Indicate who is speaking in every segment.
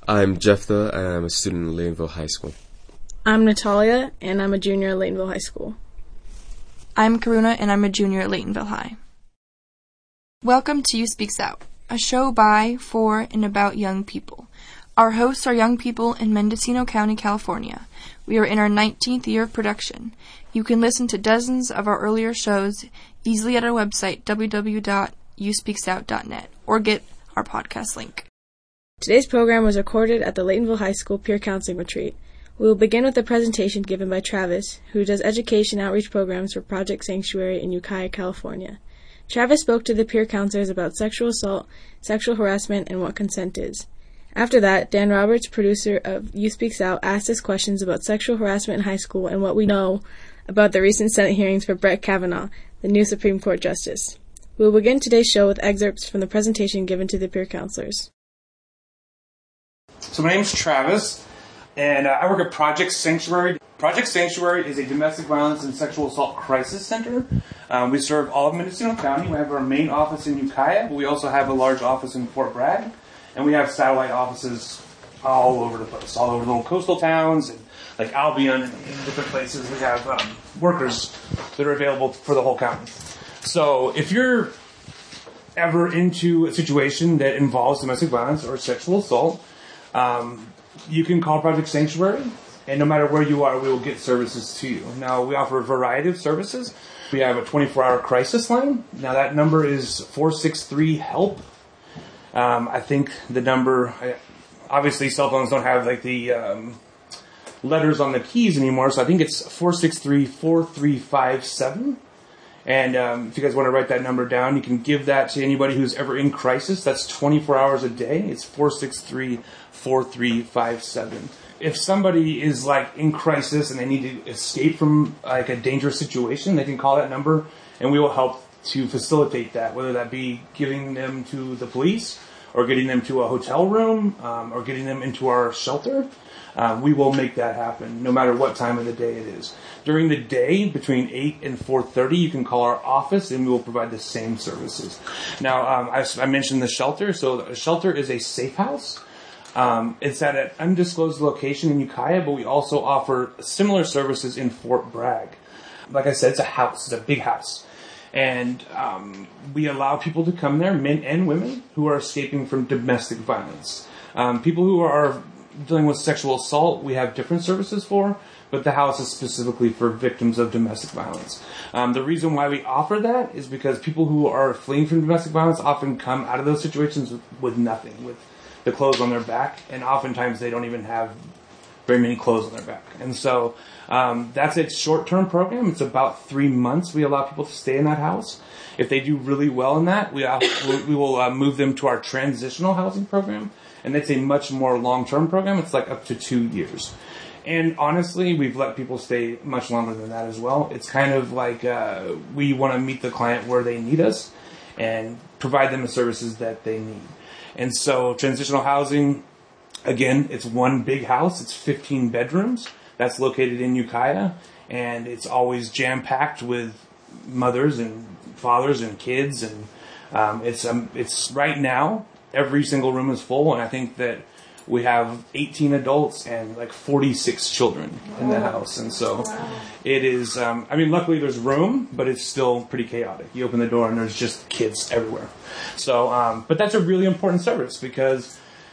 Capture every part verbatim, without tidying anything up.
Speaker 1: I'm Jephthah, and I'm a student at Laytonville High School.
Speaker 2: I'm Natalia, and I'm a junior at Laytonville High School.
Speaker 3: I'm Karuna, and I'm a junior at Laytonville High. Welcome to You Speaks Out, a show by, for, and about young people. Our hosts are young people in Mendocino County, California. We are in our nineteenth year of production. You can listen to dozens of our earlier shows easily at our website, w w w dot you speaks out dot net, or get our podcast link.
Speaker 2: Today's program was recorded at the Laytonville High School Peer Counseling Retreat. We will begin with a presentation given by Travis, who does education outreach programs for Project Sanctuary in Ukiah, California. Travis spoke to the peer counselors about sexual assault, sexual harassment, and what consent is. After that, Dan Roberts, producer of You Speaks Out, asked us questions about sexual harassment in high school and what we know about the recent Senate hearings for Brett Kavanaugh, the new Supreme Court Justice. We will begin today's show with excerpts from the presentation given to the peer counselors.
Speaker 4: So my name's Travis, and uh, I work at Project Sanctuary. Project Sanctuary is a domestic violence and sexual assault crisis center. Um, we serve all of Mendocino County. We have our main office in Ukiah, but we also have a large office in Fort Bragg, and we have satellite offices all over the place, all over little coastal towns, and like Albion and, and different places. We have um, workers that are available for the whole county. So if you're ever into a situation that involves domestic violence or sexual assault, Um, you can call Project Sanctuary, and no matter where you are, we will get services to you. Now, we offer a variety of services. We have a twenty-four hour crisis line. Now, that number is four six three HELP. Um, I think the number, obviously cell phones don't have like the um, letters on the keys anymore, so I think it's four six three, four three five seven. And um, if you guys want to write that number down, you can give that to anybody who's ever in crisis. That's twenty-four hours a day. It's four six three, four three five seven. If somebody is like in crisis and they need to escape from like a dangerous situation, they can call that number, and we will help to facilitate that, whether that be giving them to the police or getting them to a hotel room um, or getting them into our shelter. Uh, we will make that happen no matter what time of the day it is. During the day, between eight and four thirty, you can call our office and we will provide the same services. Now, um, I, I mentioned the shelter. So a shelter is a safe house. Um, it's at an undisclosed location in Ukiah, but we also offer similar services in Fort Bragg. Like I said, it's a house. It's a big house. And um, we allow people to come there, men and women, who are escaping from domestic violence. Um, people who are dealing with sexual assault, we have different services for, but the house is specifically for victims of domestic violence. Um, the reason why we offer that is because people who are fleeing from domestic violence often come out of those situations with, with nothing, with the clothes on their back, and oftentimes they don't even have very many clothes on their back. And so um, that's a short-term program. It's about three months we allow people to stay in that house. If they do really well in that, we, uh, we will uh, move them to our transitional housing program. And that's a much more long-term program. It's like up to two years. And honestly, we've let people stay much longer than that as well. It's kind of like uh, we want to meet the client where they need us and provide them the services that they need. And so transitional housing, again, it's one big house. It's fifteen bedrooms. That's located in Ukiah. And it's always jam-packed with mothers and fathers and kids. And um, it's um, it's right now, every single room is full, and I think that we have eighteen adults and like forty-six children in the house. And so it is, um, I mean, luckily there's room, but it's still pretty chaotic. You open the door and there's just kids everywhere. So, um, but that's a really important service because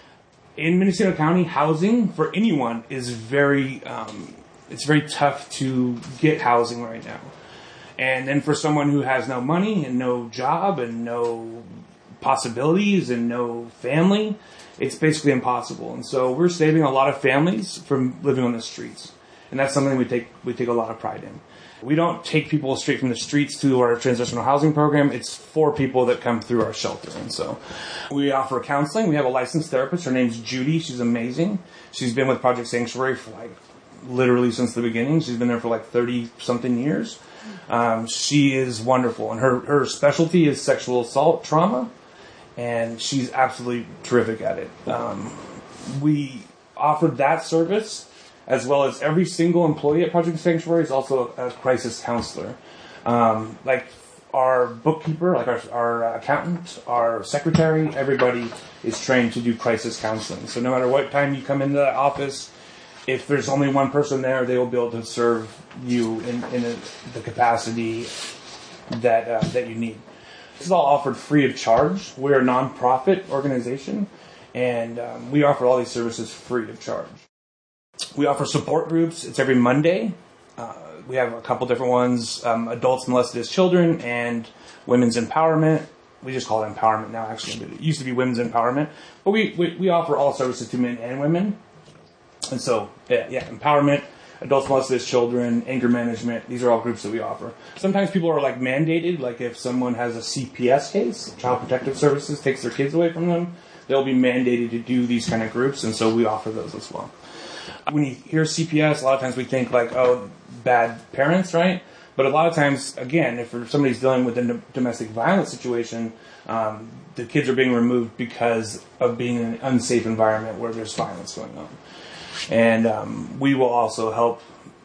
Speaker 4: in Mendocino County, housing for anyone is very, um, it's very tough to get housing right now. And then for someone who has no money and no job and no possibilities and no family, it's basically impossible. And so we're saving a lot of families from living on the streets. And that's something we take we take a lot of pride in. We don't take people straight from the streets to our transitional housing program. It's for people that come through our shelter. And so we offer counseling. We have a licensed therapist. Her name's Judy. She's amazing. She's been with Project Sanctuary for like literally since the beginning. She's been there for like thirty something years. Um, she is wonderful. And her, her specialty is sexual assault trauma. And she's absolutely terrific at it. Um, we offered that service, as well as every single employee at Project Sanctuary is also a crisis counselor. Um, like our bookkeeper, like our, our accountant, our secretary, everybody is trained to do crisis counseling. So no matter what time you come into the office, if there's only one person there, they will be able to serve you in, in a, the capacity that uh, that you need. This is all offered free of charge. We're a nonprofit organization, and um, we offer all these services free of charge. We offer support groups. It's every Monday. Uh, we have a couple different ones, um, adults molested as children and women's empowerment. We just call it empowerment now, actually, but it used to be women's empowerment. But we, we, we offer all services to men and women. And so, yeah, yeah, empowerment, adults molested as children, anger management, these are all groups that we offer. Sometimes people are like mandated, like if someone has a C P S case, Child Protective Services takes their kids away from them, they'll be mandated to do these kind of groups, and so we offer those as well. When you hear C P S, a lot of times we think like, oh, bad parents, right? But a lot of times, again, if somebody's dealing with a domestic violence situation, um, the kids are being removed because of being in an unsafe environment where there's violence going on. And um, we will also help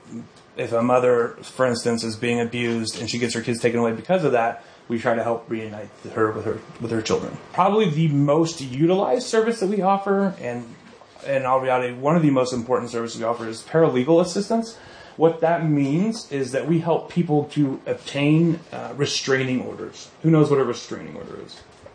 Speaker 4: if a mother, for instance, is being abused and she gets her kids taken away because of that. We try to help reunite her with her with her children. Probably the most utilized service that we offer, and in all reality, one of the most important services we offer is paralegal assistance. What that means is that we help people to obtain uh, restraining orders. Who knows what a restraining order is?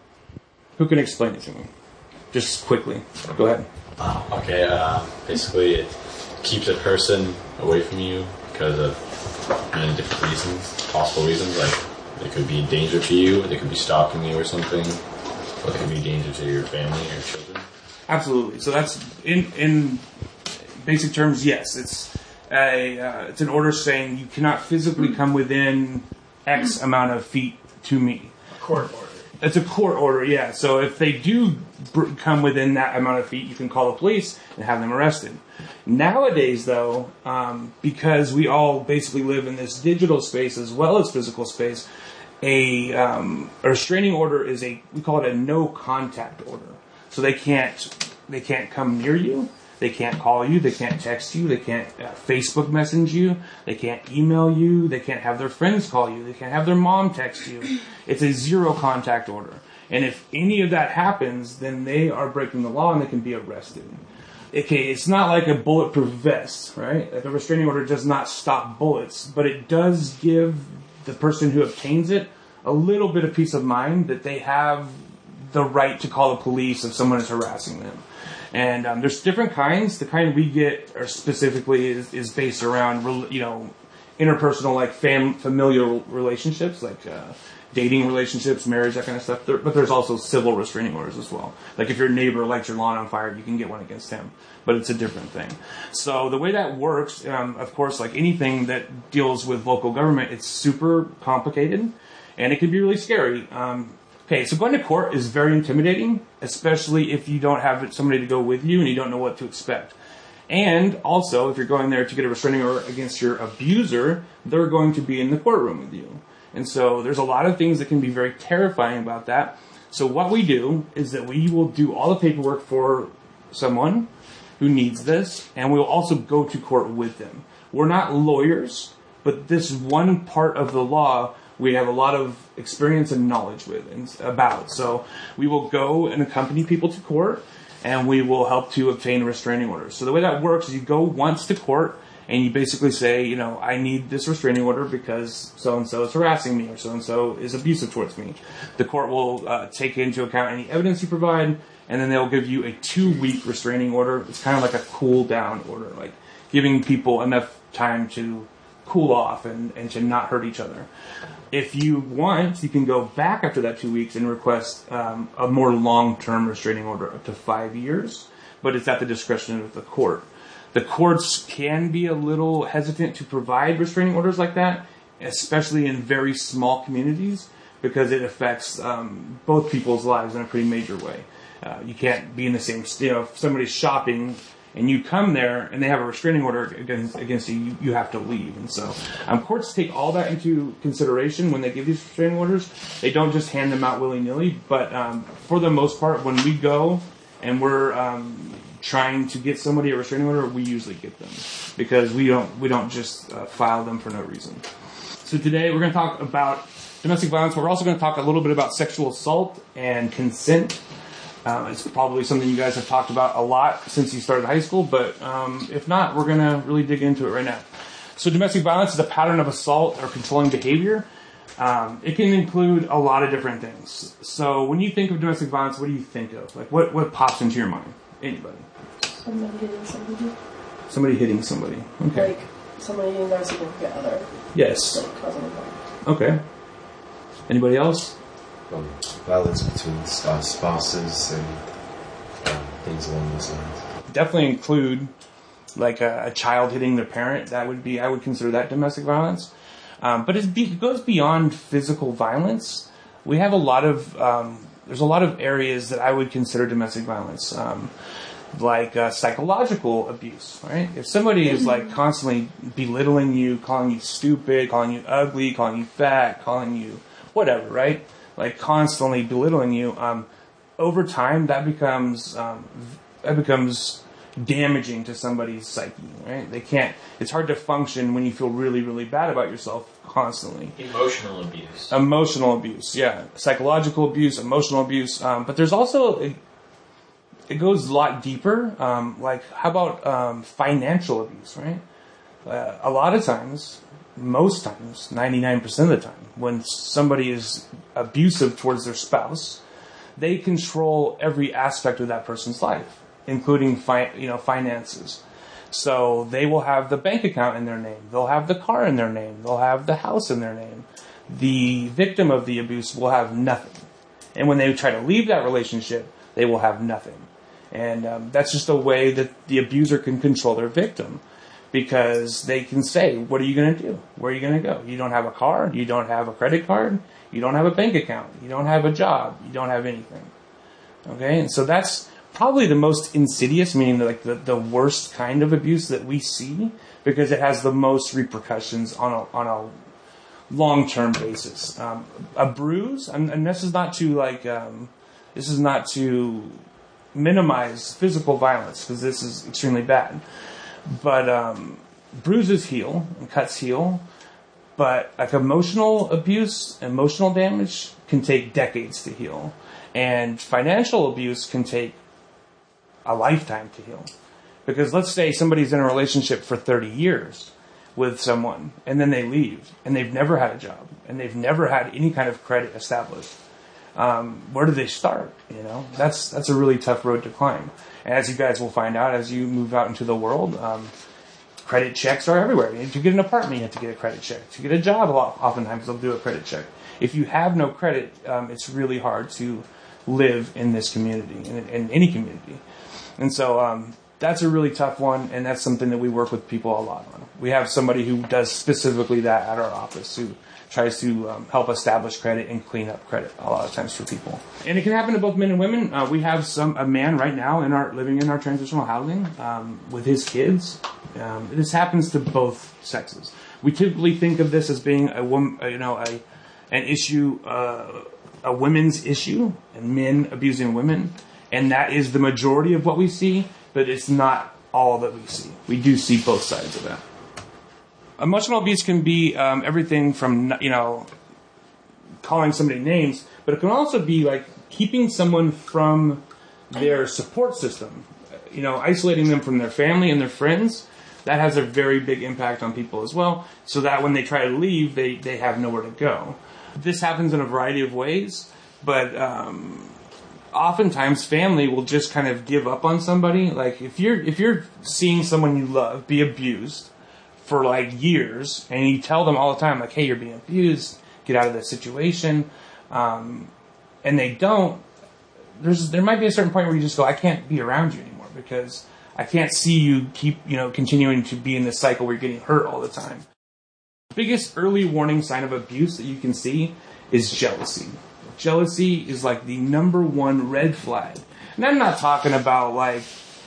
Speaker 4: Who can explain it to me? Just quickly. Go ahead.
Speaker 5: Oh, okay, uh, basically it keeps a person away from you because of many different reasons, possible reasons, like they could be a danger to you, they could be stalking you or something, or they could be a danger to your family or children.
Speaker 4: Absolutely. So that's, in in basic terms, yes, it's a uh, it's an order saying you cannot physically come within X amount of feet to me.
Speaker 5: A court order.
Speaker 4: It's a court order, yeah. So if they do br- come within that amount of feet, you can call the police and have them arrested. Nowadays, though, um, because we all basically live in this digital space as well as physical space, a, um, a restraining order is a, we call it a no contact order. So they can't, they can't come near you. They can't call you, they can't text you, they can't uh, Facebook message you, they can't email you, they can't have their friends call you, they can't have their mom text you. It's a zero contact order. And if any of that happens, then they are breaking the law and they can be arrested. Okay, it's not like a bulletproof vest, right? Like a restraining order does not stop bullets, but it does give the person who obtains it a little bit of peace of mind that they have the right to call the police if someone is harassing them. And um, there's different kinds. The kind we get are specifically is, is based around, you know, interpersonal, like fam- familial relationships, like uh, dating relationships, marriage, that kind of stuff. There, but there's also civil restraining orders as well. Like if your neighbor lights your lawn on fire, you can get one against him. But it's a different thing. So the way that works, um, of course, like anything that deals with local government, it's super complicated, and it can be really scary. Um, Okay, so going to court is very intimidating, especially if you don't have somebody to go with you and you don't know what to expect. And also, if you're going there to get a restraining order against your abuser, they're going to be in the courtroom with you. And so there's a lot of things that can be very terrifying about that. So what we do is that we will do all the paperwork for someone who needs this, and we'll also go to court with them. We're not lawyers, but this one part of the law we have a lot of experience and knowledge with and about. So we will go and accompany people to court, and we will help to obtain a restraining order. So the way that works is you go once to court, and you basically say, you know, I need this restraining order because so-and-so is harassing me or so-and-so is abusive towards me. The court will uh, take into account any evidence you provide, and then they'll give you a two-week restraining order. It's kind of like a cool-down order, like giving people enough time to cool off and, and to not hurt each other. If you want, you can go back after that two weeks and request um, a more long-term restraining order up to five years, but it's at the discretion of the court. The courts can be a little hesitant to provide restraining orders like that, especially in very small communities, because it affects um, both people's lives in a pretty major way. Uh, you can't be in the same, you know, if somebody's shopping and you come there and they have a restraining order against, against you, you, you have to leave. And so um, courts take all that into consideration when they give these restraining orders. They don't just hand them out willy-nilly, but um, for the most part, when we go and we're um, trying to get somebody a restraining order, we usually get them because we don't we don't just uh, file them for no reason. So today we're going to talk about domestic violence. We're also going to talk a little bit about sexual assault and consent. Uh, it's probably something you guys have talked about a lot since you started high school, but um, if not, we're going to really dig into it right now. So domestic violence is a pattern of assault or controlling behavior. Um, it can include a lot of different things. So when you think of domestic violence, what do you think of? Like, what, what pops into your mind? Anybody?
Speaker 6: Somebody hitting somebody.
Speaker 4: Somebody hitting somebody. Okay.
Speaker 6: Like, somebody hitting their significant other.
Speaker 4: Yes.
Speaker 6: Like, causing a harm.
Speaker 4: Okay. Anybody else?
Speaker 1: Um, violence between uh, spouses and um, things along those lines.
Speaker 4: Definitely include like a, a child hitting their parent. That would be, I would consider that domestic violence. Um, but it's be, it goes beyond physical violence. We have a lot of, um, there's a lot of areas that I would consider domestic violence. Um, like uh, psychological abuse, right? If somebody is like constantly belittling you, calling you stupid, calling you ugly, calling you fat, calling you whatever, right? Like constantly belittling you, um, over time that becomes um, that becomes damaging to somebody's psyche, right? They can't. It's hard to function when you feel really, really bad about yourself constantly.
Speaker 7: Emotional abuse.
Speaker 4: Emotional abuse, yeah. Psychological abuse, emotional abuse, um, but there's also it, it goes a lot deeper. Um, like how about um, financial abuse, right? Uh, a lot of times. Most times, ninety-nine percent of the time, when somebody is abusive towards their spouse, they control every aspect of that person's life, including fi- you know finances. So they will have the bank account in their name. They'll have the car in their name. They'll have the house in their name. The victim of the abuse will have nothing. And when they try to leave that relationship, they will have nothing. And um, that's just a way that the abuser can control their victim. Because they can say, what are you going to do? Where are you going to go? You don't have a car. You don't have a credit card. You don't have a bank account. You don't have a job. You don't have anything. Okay? And so that's probably the most insidious, meaning like the, the worst kind of abuse that we see, because it has the most repercussions on a, on a long-term basis. Um, a bruise, and, and this is not to like, um, this is not to minimize physical violence, because this is extremely bad. But um, bruises heal and cuts heal. But like emotional abuse, emotional damage can take decades to heal. And financial abuse can take a lifetime to heal. Because let's say somebody's in a relationship for thirty years with someone, and then they leave, and they've never had a job, and they've never had any kind of credit established. Um, where do they start? You know, that's that's a really tough road to climb. And as you guys will find out as you move out into the world, um, credit checks are everywhere. To get an apartment, you have to get a credit check. To get a job, a lot, oftentimes they'll do a credit check. If you have no credit, um, it's really hard to live in this community, in, in any community. And so um, that's a really tough one, and that's something that we work with people a lot on. We have somebody who does specifically that at our office, who tries to um, help establish credit and clean up credit a lot of times for people. And it can happen to both men and women. Uh, we have some a man right now in our living in our transitional housing um, with his kids. Um, this happens to both sexes. We typically think of this as being a woman, you know, a an issue, uh, a women's issue, and men abusing women, and that is the majority of what we see. But it's not all that we see. We do see both sides of that. Emotional abuse can be um, everything from, you know, calling somebody names, but it can also be like keeping someone from their support system, you know, isolating them from their family and their friends. That has a very big impact on people as well, so that when they try to leave, they, they have nowhere to go. This happens in a variety of ways, but um, oftentimes family will just kind of give up on somebody. Like if you're if you're seeing someone you love be abused for like years, and you tell them all the time, like, hey, you're being abused, get out of this situation, um, and they don't, there's there might be a certain point where you just go, I can't be around you anymore, because I can't see you keep, you know, continuing to be in this cycle where you're getting hurt all the time. The biggest early warning sign of abuse that you can see is jealousy. Jealousy is like the number one red flag. And I'm not talking about like,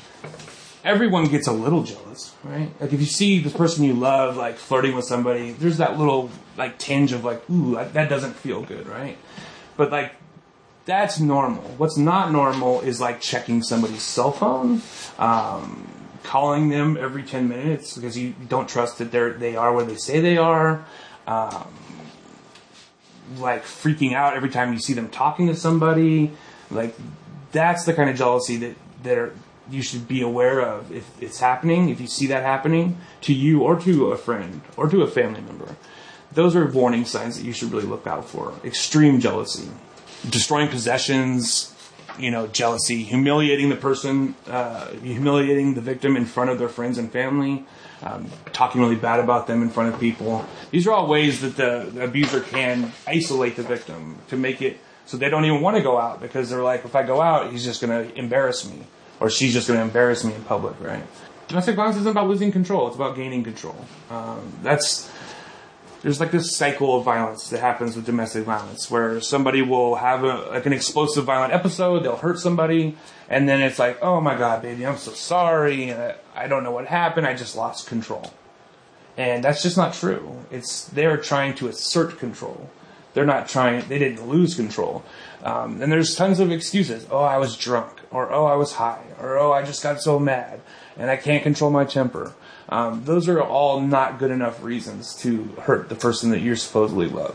Speaker 4: everyone gets a little jealous, right? Like if you see the person you love like flirting with somebody, there's that little like tinge of like, ooh, that doesn't feel good, right? But like that's normal. What's not normal is like checking somebody's cell phone, um, calling them every ten minutes because you don't trust that they're they are where they say they are. Um, like freaking out every time you see them talking to somebody. Like, that's the kind of jealousy that, that are, you should be aware of if it's happening, if you see that happening to you or to a friend or to a family member. Those are warning signs that you should really look out for. Extreme jealousy. Destroying possessions, you know, jealousy, humiliating the person, uh, humiliating the victim in front of their friends and family, um, talking really bad about them in front of people. These are all ways that the, the abuser can isolate the victim to make it so they don't even want to go out, because they're like, if I go out, he's just going to embarrass me, or she's just going to embarrass me in public, right? Domestic violence isn't about losing control. It's about gaining control. Um, that's... There's like this cycle of violence that happens with domestic violence, where somebody will have a, like an explosive violent episode, they'll hurt somebody, and then it's like, oh my God, baby, I'm so sorry, I don't know what happened, I just lost control. And that's just not true. It's, they're trying to assert control. They're not trying, they didn't lose control. Um, and there's tons of excuses. Oh, I was drunk, or oh, I was high, or oh, I just got so mad, and I can't control my temper. Um, those are all not good enough reasons to hurt the person that you supposedly love.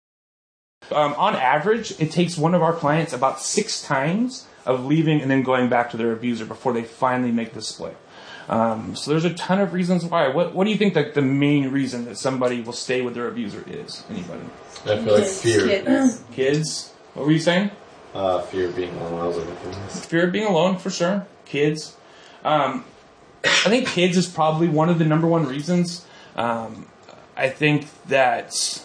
Speaker 4: Um, on average, it takes one of our clients about six times of leaving and then going back to their abuser before they finally make the split. Um, so there's a ton of reasons why. What, what do you think that the main reason that somebody will stay with their abuser is? Anybody?
Speaker 5: I feel like fear.
Speaker 6: Kids.
Speaker 4: Kids? What were you saying?
Speaker 5: Uh, fear of being alone. I was looking for this.
Speaker 4: Fear of being alone, for sure. Kids. Um, I think kids is probably one of the number one reasons. Um, I think that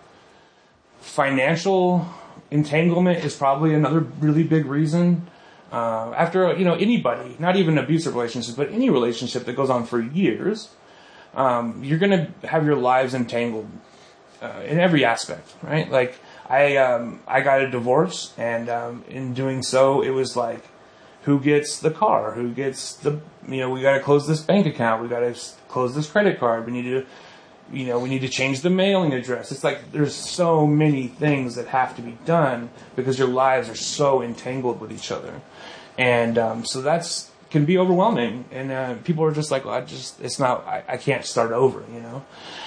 Speaker 4: financial entanglement is probably another really big reason. Uh, after, you know, anybody, not even abusive relationships, but any relationship that goes on for years, um, you're going to have your lives entangled uh, in every aspect, right? Like, I um, I got a divorce, and um, in doing so, it was like, who gets the car? Who gets the, you know, we got to close this bank account. We got to close this credit card. We need to, you know, we need to change the mailing address. It's like there's so many things that have to be done because your lives are so entangled with each other. And um, so that's can be overwhelming. And uh, people are just like, well, I just, it's not, I, I can't start over, you know.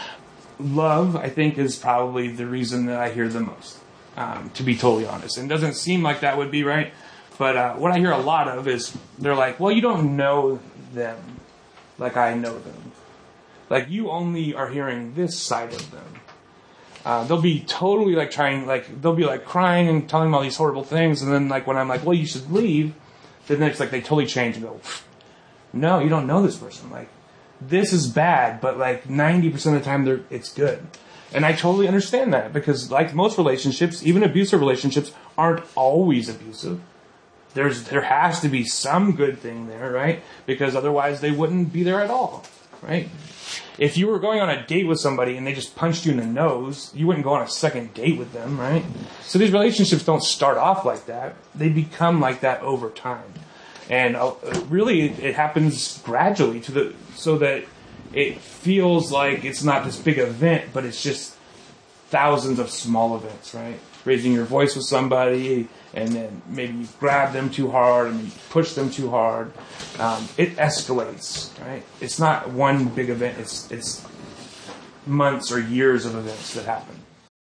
Speaker 4: Love, I think, is probably the reason that I hear the most, um, to be totally honest. And it doesn't seem like that would be right. But uh, what I hear a lot of is they're like, well, you don't know them like I know them. Like, you only are hearing this side of them. Uh, they'll be totally like trying, like, they'll be like crying and telling me all these horrible things. And then, like, when I'm like, well, you should leave, then it's like they totally change and go, no, you don't know this person. Like, this is bad, but like ninety percent of the time, they're, it's good. And I totally understand that because, like most relationships, even abusive relationships aren't always abusive. There's there has to be some good thing there, right? Because otherwise they wouldn't be there at all, right? If you were going on a date with somebody and they just punched you in the nose, you wouldn't go on a second date with them, right? So these relationships don't start off like that. They become like that over time. And uh, really it happens gradually to the so that it feels like it's not this big event, but it's just thousands of small events, right? Raising your voice with somebody, and then maybe you grab them too hard and you push them too hard. Um, it escalates, right? It's not one big event. It's it's months or years of events that happen.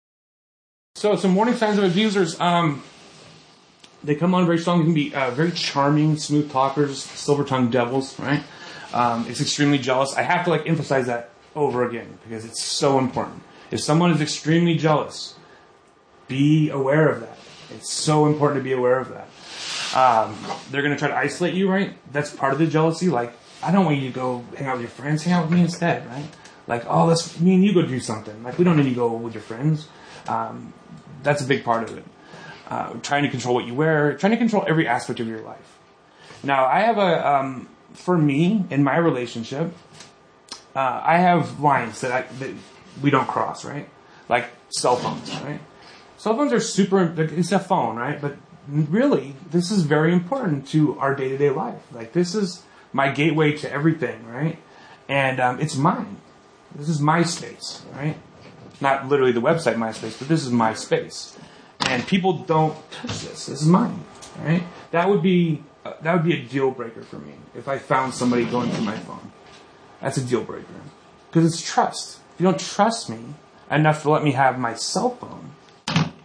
Speaker 4: So some warning signs of abusers. Um, they come on very strong. They can be uh, very charming, smooth talkers, silver-tongued devils, right? Um, it's extremely jealous. I have to like emphasize that over again because it's so important. If someone is extremely jealous, be aware of that. It's so important to be aware of that. Um, they're going to try to isolate you, right? That's part of the jealousy. Like, I don't want you to go hang out with your friends. Hang out with me instead, right? Like, oh, let's me and you go do something. Like, we don't need to go with your friends. Um, that's a big part of it. Uh, trying to control what you wear. Trying to control every aspect of your life. Now, I have a, um, for me, in my relationship, uh, I have lines that, I, that we don't cross, right? Like cell phones, right? Cell phones are super, it's a phone, right? But really, this is very important to our day-to-day life. Like, this is my gateway to everything, right? And um, it's mine. This is my space, right? Not literally the website MySpace, but this is my space. And people don't touch this. This is mine, right? That would be uh, that would be a deal breaker for me if I found somebody going through my phone. That's a deal breaker. Because it's trust. If you don't trust me enough to let me have my cell phone,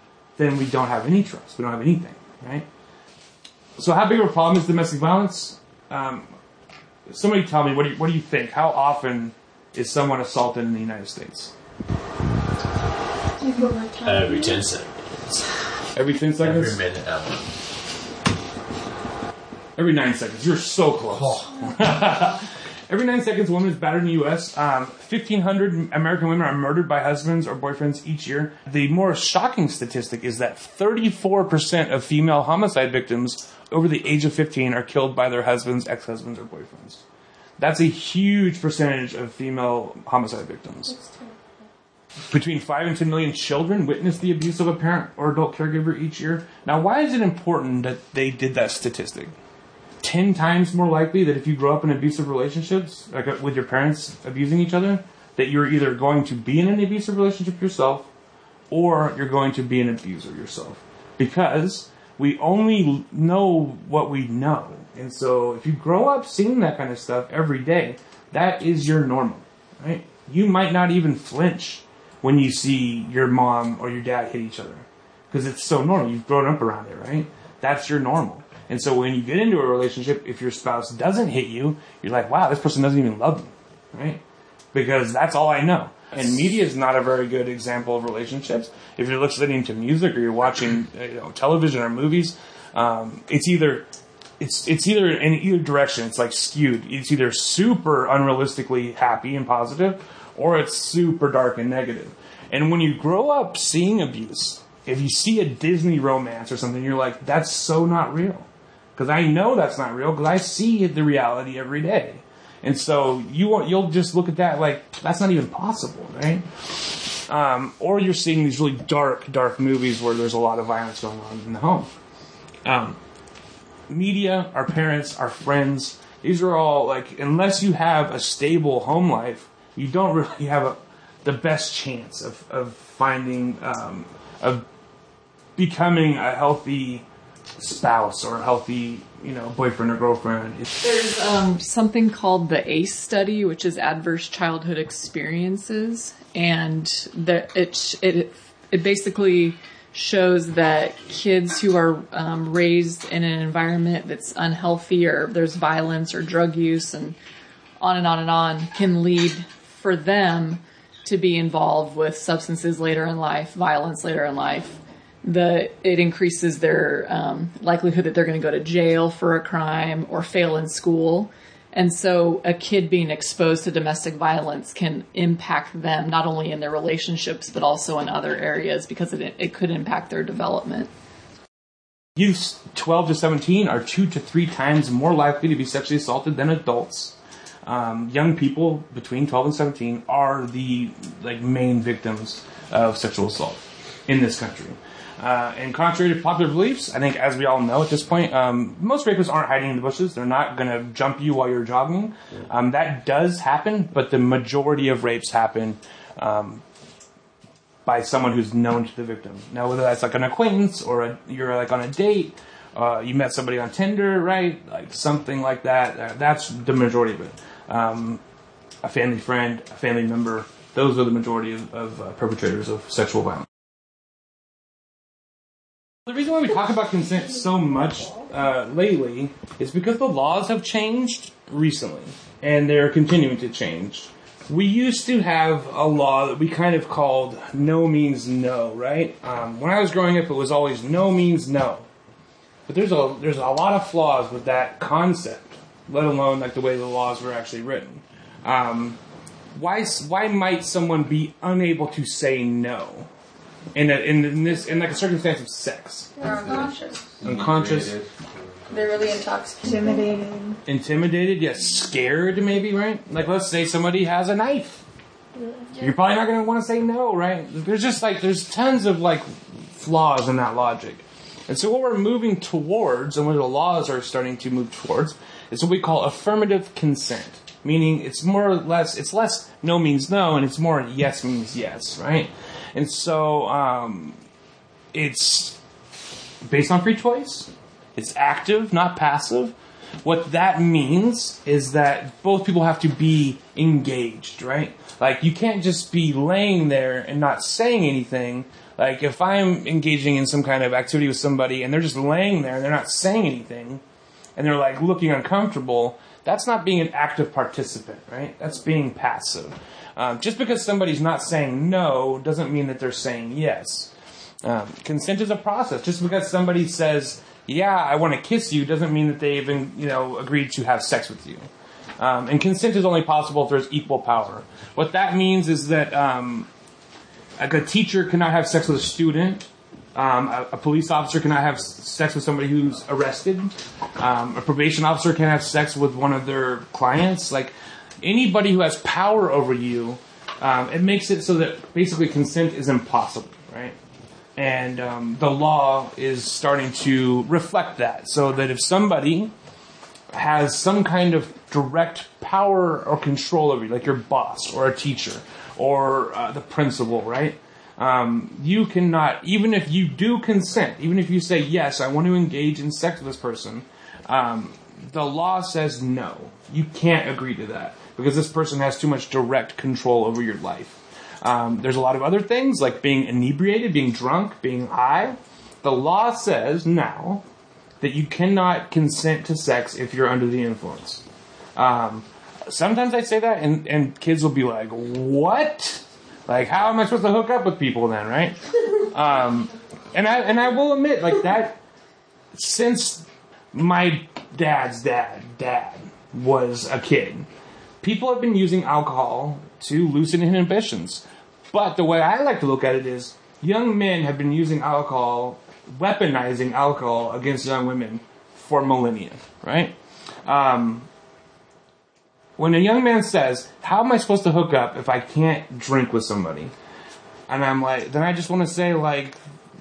Speaker 4: then we don't have any trust. We don't have anything, right? So how big of a problem is domestic violence? Um, somebody tell me, what do you, what do you think? How often is someone assaulted in the United States?
Speaker 5: Every ten seconds.
Speaker 4: Every ten seconds?
Speaker 5: Every minute. Um,
Speaker 4: Every nine seconds. You're so close. Oh. Every nine seconds, a woman is battered in the U S Um, fifteen hundred American women are murdered by husbands or boyfriends each year. The more shocking statistic is that thirty-four percent of female homicide victims over the age of fifteen are killed by their husbands, ex-husbands, or boyfriends. That's a huge percentage of female homicide victims. Between five and ten million children witness the abuse of a parent or adult caregiver each year. Now, why is it important that they did that statistic? Ten times more likely that if you grow up in abusive relationships, like with your parents abusing each other, that you're either going to be in an abusive relationship yourself or you're going to be an abuser yourself. Because we only know what we know. And so if you grow up seeing that kind of stuff every day, that is your normal, right? You might not even flinch when you see your mom or your dad hit each other. Because it's so normal. You've grown up around it, right? That's your normal. And so when you get into a relationship, if your spouse doesn't hit you, you're like, wow, this person doesn't even love me, right? Because that's all I know. And media is not a very good example of relationships. If you're listening to music or you're watching, you know, television or movies, um, it's either it's it's either in either direction. It's like skewed. It's either super unrealistically happy and positive, or it's super dark and negative. And when you grow up seeing abuse, if you see a Disney romance or something, you're like, that's so not real. Because I know that's not real, because I see the reality every day. And so you won't, you'll just look at that like, that's not even possible, right? Um, or you're seeing these really dark, dark movies where there's a lot of violence going on in the home. Um, media, our parents, our friends, these are all like, unless you have a stable home life, you don't really have a, the best chance of, of finding, um, of becoming a healthy spouse or a healthy, you know, boyfriend or girlfriend. It's
Speaker 7: There's um, something called the A C E study, which is Adverse Childhood Experiences, and the, it it it basically shows that kids who are um, raised in an environment that's unhealthy, or there's violence or drug use, and on and on and on, can lead for them to be involved with substances later in life, violence later in life. The it increases their um, likelihood that they're going to go to jail for a crime or fail in school. And so a kid being exposed to domestic violence can impact them not only in their relationships but also in other areas, because it it could impact their development.
Speaker 4: Youths twelve to seventeen are two to three times more likely to be sexually assaulted than adults. Um, young people between twelve and seventeen are the like main victims of sexual assault in this country. Uh, and contrary to popular beliefs, I think, as we all know at this point, um, most rapists aren't hiding in the bushes. They're not going to jump you while you're jogging. Um, that does happen, but the majority of rapes happen um, by someone who's known to the victim. Now, whether that's like an acquaintance or a, you're like on a date, uh, you met somebody on Tinder, right? Like something like that. Uh, that's the majority of it. Um, a family friend, a family member. Those are the majority of, of uh, perpetrators of sexual violence. The reason why we talk about consent so much uh, lately is because the laws have changed recently, and they're continuing to change. We used to have a law that we kind of called no means no, right? Um, when I was growing up, it was always no means no. But there's a there's a lot of flaws with that concept, let alone like the way the laws were actually written. Um, why why might someone be unable to say no? In, a, in in this in like a circumstance of sex,
Speaker 8: They're unconscious.
Speaker 4: unconscious,
Speaker 8: They're really intoxicated. Intimidated.
Speaker 4: intimidated, yes, scared, maybe, right? Like, let's say somebody has a knife. You're probably not going to want to say no, right? There's just like there's tons of like flaws in that logic, and so what we're moving towards, and what the laws are starting to move towards, is what we call affirmative consent. Meaning, it's more or less it's less no means no, and it's more yes means yes, right? And so, um, it's based on free choice. It's active, not passive. What that means is that both people have to be engaged, right? Like, you can't just be laying there and not saying anything. Like, Like, if I'm engaging in some kind of activity with somebody and they're just laying there and they're not saying anything and they're, like, looking uncomfortable, that's not being an active participant, right? That's being passive. Um, just because somebody's not saying no doesn't mean that they're saying yes. Um, consent is a process. Just because somebody says, yeah, I want to kiss you, doesn't mean that they even, you know, agreed to have sex with you. Um, and consent is only possible if there's equal power. What that means is that um, like a teacher cannot have sex with a student. Um, a, a police officer cannot have sex with somebody who's arrested. Um, a probation officer can't have sex with one of their clients. Like, anybody who has power over you, um, it makes it so that basically consent is impossible, right? And um, the law is starting to reflect that, so that if somebody has some kind of direct power or control over you, like your boss or a teacher or uh, the principal, right? Um, you cannot, even if you do consent, even if you say, yes, I want to engage in sex with this person, um, the law says no. You can't agree to that because this person has too much direct control over your life. Um, there's a lot of other things like being inebriated, being drunk, being high. The law says now that you cannot consent to sex if you're under the influence. Um, sometimes I say that and, and kids will be like, what? Like, how am I supposed to hook up with people then, right? Um, and I and I will admit, like, that, since my dad's dad, dad, was a kid, people have been using alcohol to loosen inhibitions. But the way I like to look at it is, young men have been using alcohol, weaponizing alcohol against young women for millennia, right? Um, when a young man says, how am I supposed to hook up if I can't drink with somebody? And I'm like, then I just want to say, like,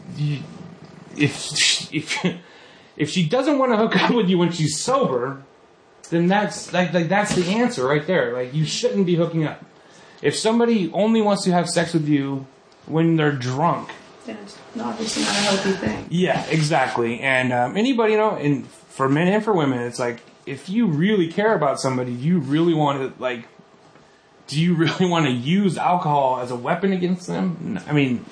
Speaker 4: if, if, if she doesn't want to hook up with you when she's sober, then that's, like, like, that's the answer right there. Like, you shouldn't be hooking up. If somebody only wants to have sex with you when they're drunk,
Speaker 8: then it's obviously not a healthy thing.
Speaker 4: Yeah, exactly. And um, anybody, you know, and for men and for women, it's like, if you really care about somebody, do you really want to, like, do you really want to use alcohol as a weapon against them? I mean,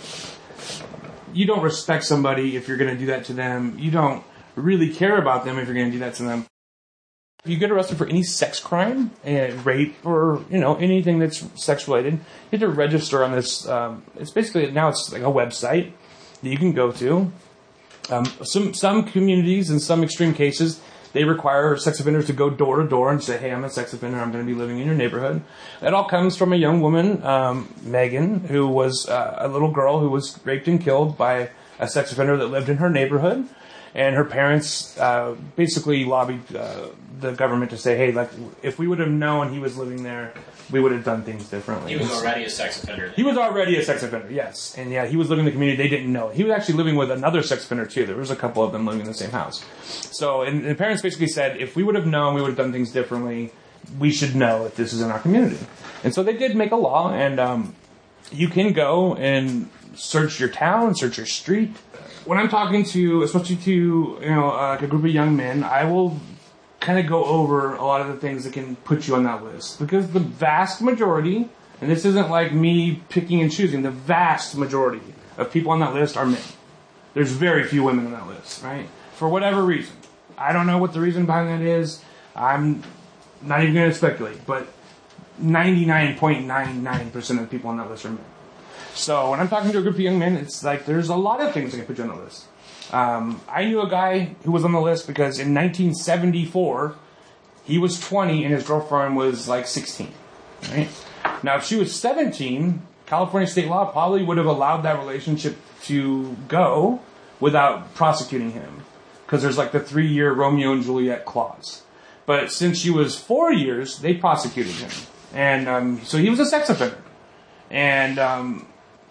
Speaker 4: you don't respect somebody if you're going to do that to them. You don't really care about them if you're going to do that to them. If you get arrested for any sex crime, and rape, or, you know, anything that's sex related, you have to register on this. Um, it's basically, now it's like a website that you can go to. Um, some some communities, in some extreme cases, they require sex offenders to go door to door and say, hey, I'm a sex offender, I'm going to be living in your neighborhood. It all comes from a young woman, um, Megan, who was uh, a little girl who was raped and killed by a sex offender that lived in her neighborhood. And her parents uh, basically lobbied uh, the government to say, hey, like, if we would have known he was living there, we would have done things differently.
Speaker 9: He was already a sex offender then.
Speaker 4: He was already a sex offender, yes. And yeah, he was living in the community. They didn't know. He was actually living with another sex offender, too. There was a couple of them living in the same house. So, and the parents basically said, if we would have known, we would have done things differently. We should know that this is in our community. And so they did make a law, and um, you can go and search your town, search your street. When I'm talking to, especially to, you know, uh, a group of young men, I will kind of go over a lot of the things that can put you on that list. Because the vast majority, and this isn't like me picking and choosing, the vast majority of people on that list are men. There's very few women on that list, right? For whatever reason. I don't know what the reason behind that is. I'm not even going to speculate. But ninety-nine point nine nine percent of the people on that list are men. So when I'm talking to a group of young men, it's like there's a lot of things that can put you on the list. Um, I knew a guy who was on the list because in nineteen seventy-four, he was twenty and his girlfriend was like sixteen. Right? Now, if she was seventeen, California state law probably would have allowed that relationship to go without prosecuting him. Because there's like the three-year Romeo and Juliet clause. But since she was four years, they prosecuted him. And um, so he was a sex offender. And, um,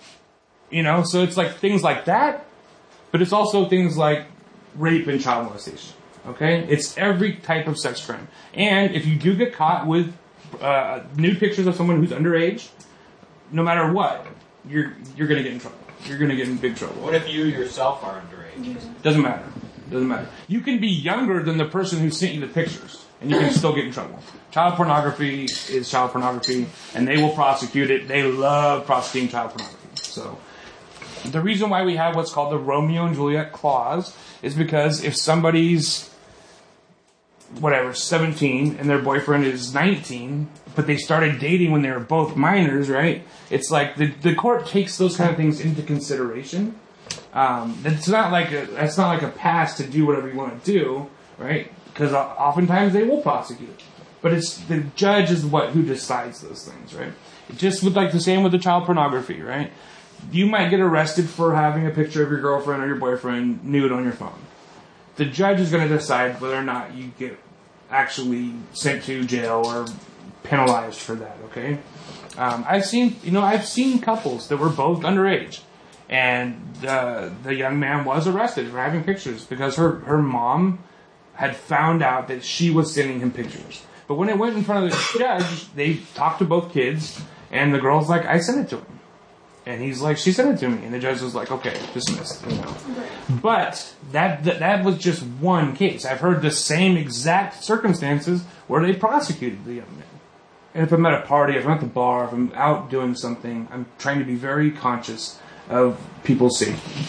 Speaker 4: you know, so it's like things like that. But it's also things like rape and child molestation. Okay? It's every type of sex crime. And if you do get caught with uh, nude pictures of someone who's underage, no matter what, you're you're going to get in trouble. You're going to get in big trouble.
Speaker 9: What if you yourself are underage?
Speaker 4: Doesn't matter. Doesn't matter. You can be younger than the person who sent you the pictures, and you can still get in trouble. Child pornography is child pornography, and they will prosecute it. They love prosecuting child pornography. So, the reason why we have what's called the Romeo and Juliet clause is because if somebody's, whatever, seventeen and their boyfriend is nineteen, but they started dating when they were both minors, right? It's like the, the court takes those kind of things into consideration. Um, it's not like a, that's not like a pass to do whatever you want to do, right? Because oftentimes they will prosecute. But it's the judge is what who decides those things, right? Just with like the same with the child pornography, right? You might get arrested for having a picture of your girlfriend or your boyfriend nude on your phone. The judge is going to decide whether or not you get actually sent to jail or penalized for that, okay? Um, I've seen, you know, I've seen couples that were both underage, and the the young man was arrested for having pictures because her, her mom had found out that she was sending him pictures. But when it went in front of the judge, they talked to both kids, and the girl's like, I sent it to him. And he's like, she sent it to me. And the judge was like, okay, dismissed, you know. But that, that that was just one case. I've heard the same exact circumstances where they prosecuted the young man. And if I'm at a party, if I'm at the bar, if I'm out doing something, I'm trying to be very conscious of people's safety.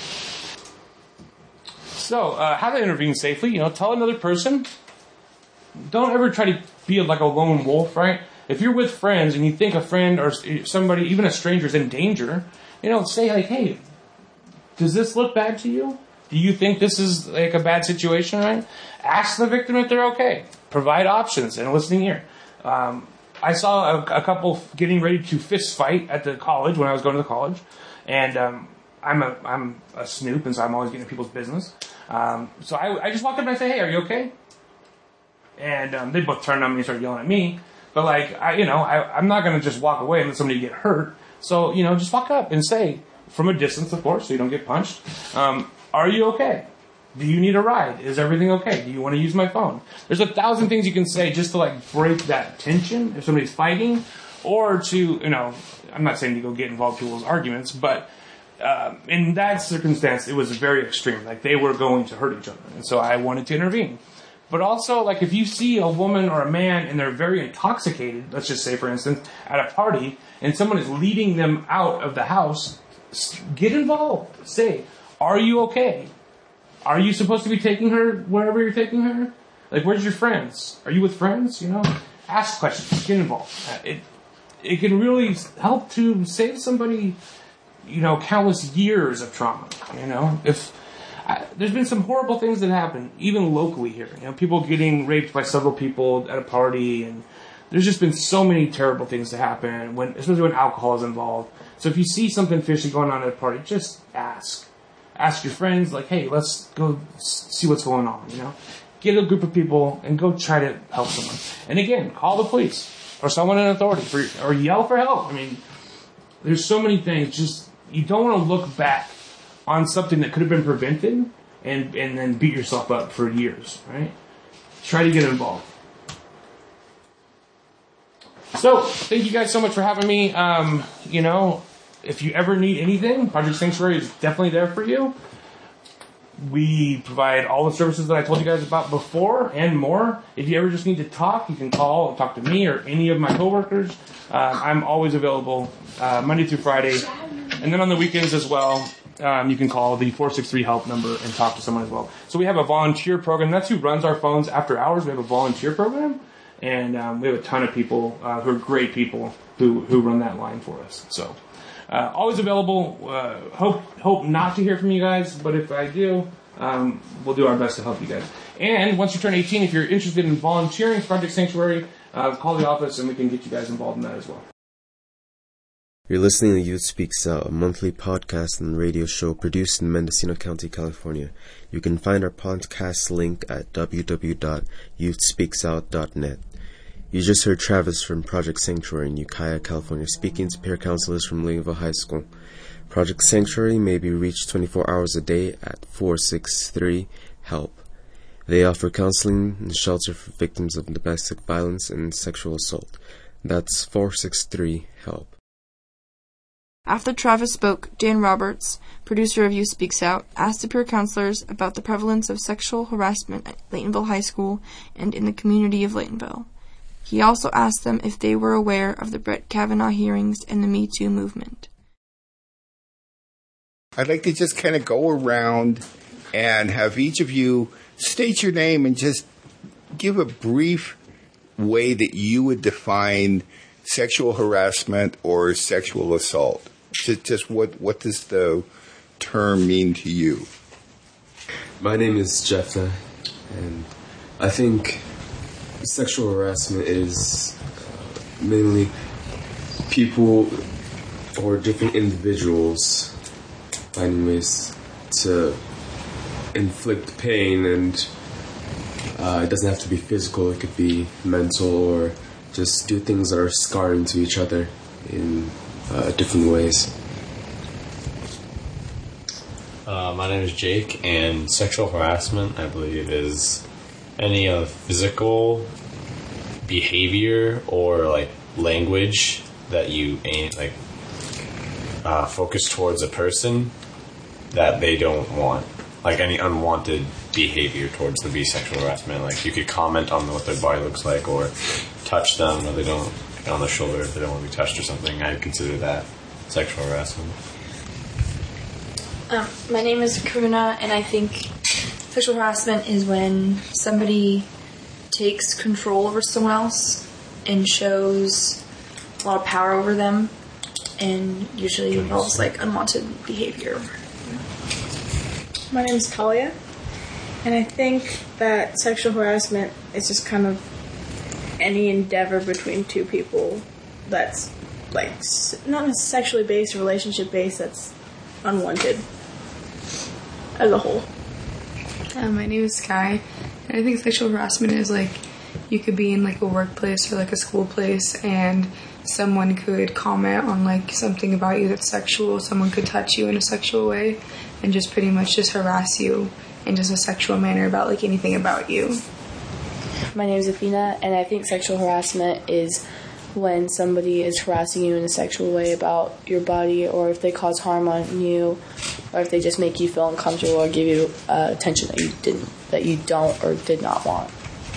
Speaker 4: So, uh, how to intervene safely, you know, tell another person. Don't ever try to be like a lone wolf, right? If you're with friends and you think a friend or somebody, even a stranger, is in danger, you know, say like, hey, does this look bad to you? Do you think this is like a bad situation, right? Ask the victim if they're okay. Provide options and a listening ear. Um, I saw a, a couple getting ready to fist fight at the college when I was going to the college. And um, I'm a I'm a snoop, and so I'm always getting in people's business. Um, so I, I just walked up and I said, hey, are you okay? And um, they both turned on me and started yelling at me. But, like, I, you know, I, I'm not going to just walk away and let somebody get hurt. So, you know, just walk up and say, from a distance, of course, so you don't get punched, um, are you okay? Do you need a ride? Is everything okay? Do you want to use my phone? There's a thousand things you can say just to, like, break that tension if somebody's fighting. Or to, you know, I'm not saying to go get involved in people's arguments, but uh, in that circumstance, it was very extreme. Like, they were going to hurt each other. And so I wanted to intervene. But also, like, if you see a woman or a man and they're very intoxicated, let's just say, for instance, at a party, and someone is leading them out of the house, get involved. Say, are you okay? Are you supposed to be taking her wherever you're taking her? Like, where's your friends? Are you with friends? You know? Ask questions. Get involved. It, it can really help to save somebody, you know, countless years of trauma, you know? If... I, there's been some horrible things that happen, even locally here. You know, people getting raped by several people at a party, and there's just been so many terrible things that happen, when, especially when alcohol is involved. So if you see something fishy going on at a party, just ask. Ask your friends, like, hey, let's go see what's going on, you know? Get a group of people and go try to help someone. And again, call the police or someone in authority, for, or yell for help. I mean, there's so many things. Just, you don't want to look back on something that could have been prevented and, and then beat yourself up for years, right? Try to get involved. So, thank you guys so much for having me. Um, you know, if you ever need anything, Project Sanctuary is definitely there for you. We provide all the services that I told you guys about before and more. If you ever just need to talk, you can call and talk to me or any of my coworkers. Uh, I'm always available uh, Monday through Friday. And then on the weekends as well, Um, you can call the four six three help number and talk to someone as well. So we have a volunteer program. That's who runs our phones after hours. We have a volunteer program. And um, we have a ton of people uh, who are great people who, who run that line for us. So uh, always available. Uh, hope hope not to hear from you guys. But if I do, um, we'll do our best to help you guys. And once you turn eighteen, if you're interested in volunteering for Project Sanctuary, uh, call the office and we can get you guys involved in that as well.
Speaker 1: You're listening to Youth Speaks Out, a monthly podcast and radio show produced in Mendocino County, California. You can find our podcast link at w w w dot youth speaks out dot net. You just heard Travis from Project Sanctuary in Ukiah, California, speaking to peer counselors from Laytonville High School. Project Sanctuary may be reached twenty-four hours a day at four six three help. They offer counseling and shelter for victims of domestic violence and sexual assault. That's four six three help.
Speaker 3: After Travis spoke, Dan Roberts, producer of You Speaks Out, asked the peer counselors about the prevalence of sexual harassment at Laytonville High School and in the community of Laytonville. He also asked them if they were aware of the Brett Kavanaugh hearings and the Me Too movement.
Speaker 10: I'd like to just kind of go around and have each of you state your name and just give a brief way that you would define sexual harassment or sexual assault. Just, just what, what does the term mean to you?
Speaker 1: My name is Jeffna, and I think sexual harassment is uh, mainly people or different individuals finding ways to inflict pain, and uh, it doesn't have to be physical, it could be mental, or just do things that are scarring to each other in uh, different ways.
Speaker 5: Uh, my name is Jake, and sexual harassment, I believe, is any uh, physical behavior or like language that you aim, like uh, focus towards a person that they don't want, like any unwanted behavior towards the sexual harassment. Like you could comment on what their body looks like, or touch them, or they don't on the shoulder if they don't want to be touched or something. I'd consider that sexual harassment.
Speaker 3: Um, my name is Karuna, and I think sexual harassment is when somebody takes control over someone else and shows a lot of power over them, and usually involves like unwanted behavior.
Speaker 2: My name is Talia, and I think that sexual harassment is just kind of any endeavor between two people that's like not sexually based or relationship based that's unwanted as a whole.
Speaker 8: Uh, my name is Sky, and I think sexual harassment is like you could be in like a workplace or like a school place, and someone could comment on like something about you that's sexual. Someone could touch you in a sexual way and just pretty much just harass you in just a sexual manner about like anything about you.
Speaker 11: My name is Athena, and I think sexual harassment is when somebody is harassing you in a sexual way about your body, or if they cause harm on you, or if they just make you feel uncomfortable or give you uh, attention that you didn't, that you don't or did not want.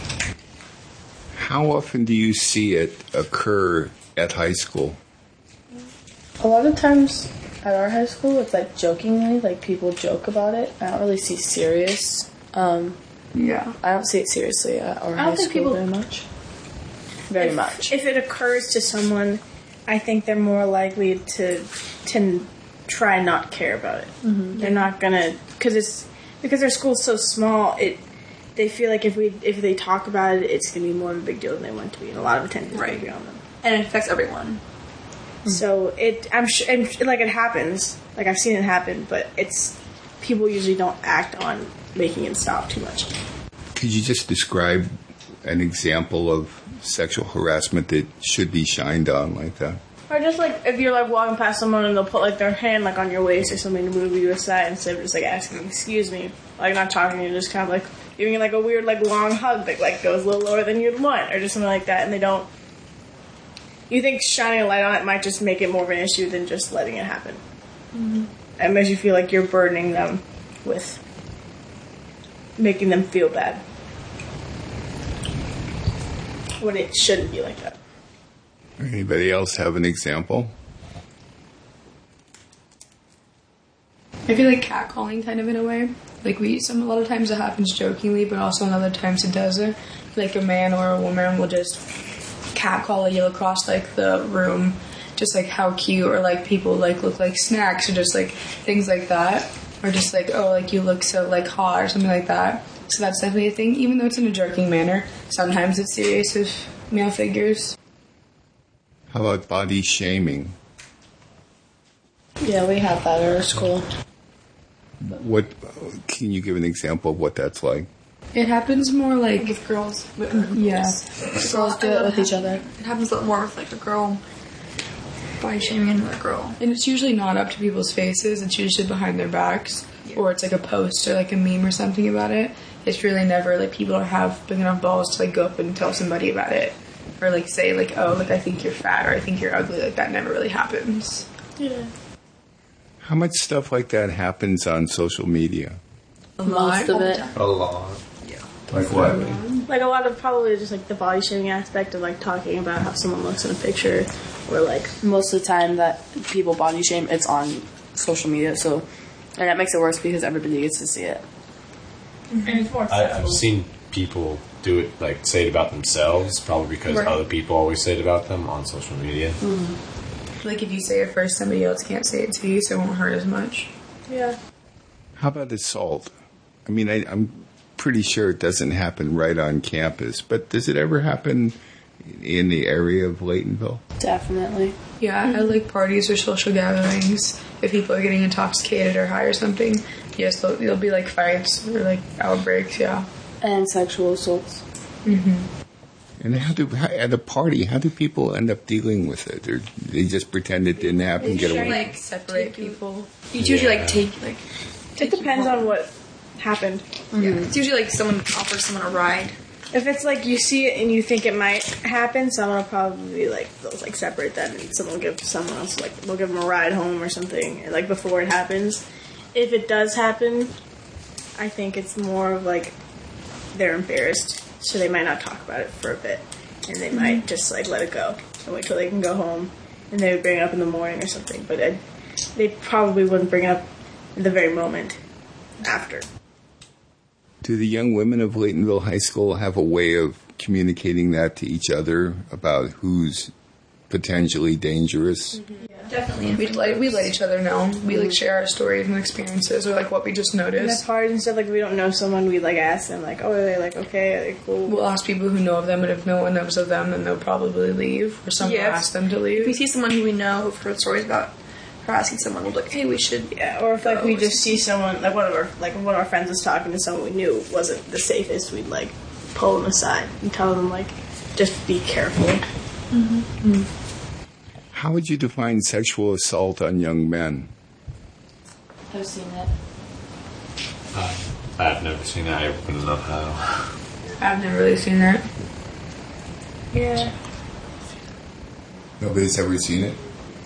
Speaker 10: How often do you see it occur at high school?
Speaker 11: A lot of times at our high school, it's like jokingly, like people joke about it. I don't really see serious. Um,
Speaker 8: yeah,
Speaker 11: I don't see it seriously at our
Speaker 2: I
Speaker 11: high
Speaker 2: don't think
Speaker 11: school
Speaker 2: people
Speaker 11: very much. Very
Speaker 2: if,
Speaker 11: much.
Speaker 2: If it occurs to someone, I think they're more likely to to try not care about it.
Speaker 11: Mm-hmm.
Speaker 2: They're not gonna, because it's because their school's so small. It they feel like if we if they talk about it, it's gonna be more of a big deal than they want it to be, and a lot of attention is
Speaker 3: Right.
Speaker 2: gonna be on them.
Speaker 3: And it affects everyone.
Speaker 2: So it, I'm sure, and like it happens. Like I've seen it happen, but it's people usually don't act on making it stop too much.
Speaker 10: Could you just describe an example of sexual harassment that should be shined on like that?
Speaker 2: Or just like if you're like walking past someone and they'll put like their hand like on your waist or something to move you aside instead of just like asking, "Excuse me," like not talking to you, just kind of like giving you like a weird like long hug that like goes a little lower than you'd want, or just something like that, and they don't. You think shining a light on it might just make it more of an issue than just letting it happen.
Speaker 3: Mm-hmm.
Speaker 2: It makes you feel like you're burdening them with making them feel bad. When it shouldn't be like that.
Speaker 10: Anybody else have an example?
Speaker 8: I feel like catcalling kind of in a way. Like we, some a lot of times it happens jokingly, but also in other times it doesn't. Like a man or a woman will just catcall you across like the room, just like how cute, or like people like look like snacks, or just like things like that, or just like oh like you look so like hot or something like that. So that's definitely a thing, even though it's in a joking manner. Sometimes it's serious with male figures.
Speaker 10: How about body shaming?
Speaker 11: Yeah, we have that at our school.
Speaker 10: What can you give an example of what that's like?
Speaker 8: It happens more like
Speaker 3: With girls.
Speaker 8: yeah,
Speaker 11: Girls do it with each other.
Speaker 3: It happens a lot more with like a girl body shaming another girl.
Speaker 8: and it's usually not up to people's faces. It's usually behind their backs, or it's like a post or like a meme or something about it. It's really never like people have big enough balls to like go up and tell somebody about it, or like say like oh like I think you're fat, or I think you're ugly. Like that never really happens.
Speaker 2: Yeah.
Speaker 10: How much stuff like that happens on social media?
Speaker 3: A
Speaker 11: Most of it.
Speaker 5: A lot.
Speaker 10: Like what?
Speaker 2: Like a lot of probably just like the body shaming aspect of like talking about how someone looks in a picture, or like
Speaker 11: Most of the time that people body shame, it's on social media. So And that makes it worse because everybody gets to see it.
Speaker 6: And it's more
Speaker 5: I,
Speaker 6: acceptable.
Speaker 5: I've seen people do it, like, say it about themselves, probably because
Speaker 8: Right.
Speaker 5: other people always say it about them on social media.
Speaker 8: Mm-hmm. Like if you say it first, somebody else can't say it to you, so it won't hurt as much.
Speaker 6: Yeah.
Speaker 10: How about assault? I mean, I, I'm pretty sure it doesn't happen right on campus, but does it ever happen in the area of Laytonville?
Speaker 11: Definitely.
Speaker 8: Yeah, at like parties or social gatherings, if people are getting intoxicated or high or something, yes, there'll, there'll be like fights or like outbreaks, yeah.
Speaker 11: And sexual assaults.
Speaker 8: Mm-hmm.
Speaker 10: And how do how, at a party? How do people end up dealing with it? Or they just pretend it didn't happen, and get away?
Speaker 8: Like separate people. You usually like take like.
Speaker 2: It depends on what happened.
Speaker 8: Yeah, it's usually like someone offers someone a ride.
Speaker 2: If it's like you see it and you think it might happen, someone will probably be like, they'll like separate them and someone will give someone else, like, they'll give them a ride home or something, like before it happens. If it does happen, I think it's more of like they're embarrassed, so they might not talk about it for a bit, and they might just like let it go and wait till they can go home, and they would bring it up in the morning or something. But I'd, they probably wouldn't bring it up in the very moment after.
Speaker 10: Do the young women of Laytonville High School have a way of communicating that to each other about who's potentially dangerous?
Speaker 8: Mm-hmm. Yeah, definitely. We let we let each other know. We like share our stories and experiences, or like what we just
Speaker 2: And
Speaker 8: noticed.
Speaker 2: at parties and stuff, like, we don't know someone, we like ask them, like, oh, are they like okay, are they cool?
Speaker 8: We'll ask people who know of them, and if no one knows of them, then they'll probably leave, or someone will
Speaker 3: Yes.
Speaker 8: ask them to
Speaker 3: If
Speaker 8: leave.
Speaker 3: we see someone who we know who've heard stories about harassing someone, we'll be like, hey, we should.
Speaker 2: Yeah, or if like we just see someone, like one of our like one of our friends was talking to someone we knew wasn't the safest, we'd like pull them aside and tell them like, just be careful.
Speaker 11: Mm-hmm.
Speaker 10: How would you define sexual assault on young men?
Speaker 11: I've seen it.
Speaker 5: Uh, I've never seen it. I wouldn't know how.
Speaker 8: I've never really seen that.
Speaker 2: Yeah.
Speaker 10: Nobody's ever seen it?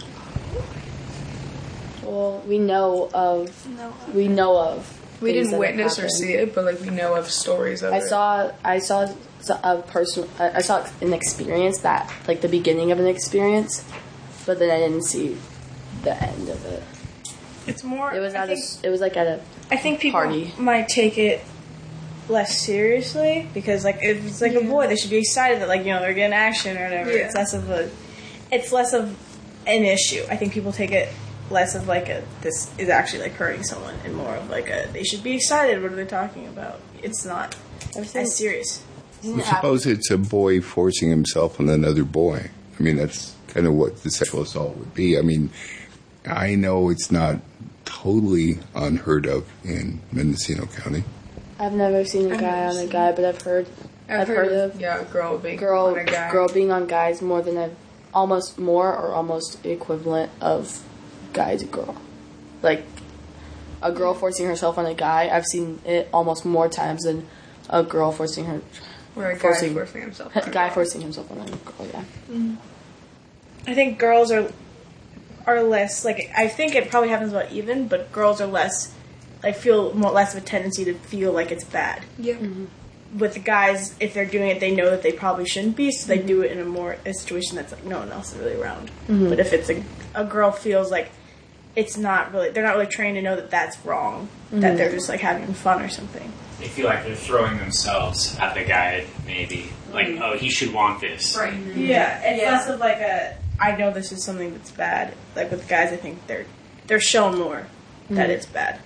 Speaker 11: Well, we know of. We know of.
Speaker 8: We
Speaker 11: things
Speaker 8: didn't
Speaker 11: that have
Speaker 8: witness or
Speaker 11: happened.
Speaker 8: see it, but like we know of stories of
Speaker 11: I
Speaker 8: it.
Speaker 11: saw. I saw a person. I saw an experience that, like, the beginning of an experience, but then I didn't see the end of it.
Speaker 2: It's more.
Speaker 11: It was
Speaker 2: I
Speaker 11: at
Speaker 2: think,
Speaker 11: a. It was like at a.
Speaker 2: I think people
Speaker 11: party.
Speaker 2: might take it less seriously because, like, if it's like a boy, they should be excited that, like, you know, they're getting action or whatever.
Speaker 8: Yeah.
Speaker 2: It's less of a. It's less of an issue. I think people take it less of like a this is actually like hurting someone and more of like a they should be excited. What are they talking about? It's not as serious.
Speaker 10: Well, suppose it's a boy forcing himself on another boy. I mean, that's kind of what the sexual assault would be. I mean, I know it's not totally unheard of in Mendocino County.
Speaker 11: I've never seen a
Speaker 8: I've
Speaker 11: guy
Speaker 8: never
Speaker 11: on a
Speaker 8: seen
Speaker 11: guy, but I've heard.
Speaker 8: I've,
Speaker 11: I've heard of
Speaker 8: yeah, a girl being
Speaker 11: girl
Speaker 8: on a guy.
Speaker 11: girl being on guys more than I've almost more or almost equivalent of guy to girl. Like a girl forcing herself on a guy, I've seen it almost more times than a girl forcing her
Speaker 8: Or a guy
Speaker 11: forcing,
Speaker 8: forcing himself on a
Speaker 11: guy
Speaker 8: girl.
Speaker 11: forcing himself on a girl. Yeah.
Speaker 2: I think girls are are less like I think it probably happens about even, but girls are less. I feel more less of a tendency to feel like it's bad.
Speaker 8: Yeah.
Speaker 11: Mm-hmm.
Speaker 2: With the guys, if they're doing it, they know that they probably shouldn't be, so they do it in a more a situation that's like no one else is really around.
Speaker 11: Mhm.
Speaker 2: But if it's a a girl feels like it's not really, they're not really trained to know that that's wrong. That
Speaker 11: Mhm.
Speaker 2: they're just like having fun or something.
Speaker 9: They feel like they're throwing themselves at the guy, maybe. Like,
Speaker 2: Mhm.
Speaker 9: oh, he should want this.
Speaker 8: Right.
Speaker 2: Yeah, it's
Speaker 8: Yeah.
Speaker 2: less of like a I know this is something that's bad. Like with guys, I think they're they're shown more that
Speaker 11: Mhm.
Speaker 2: it's bad.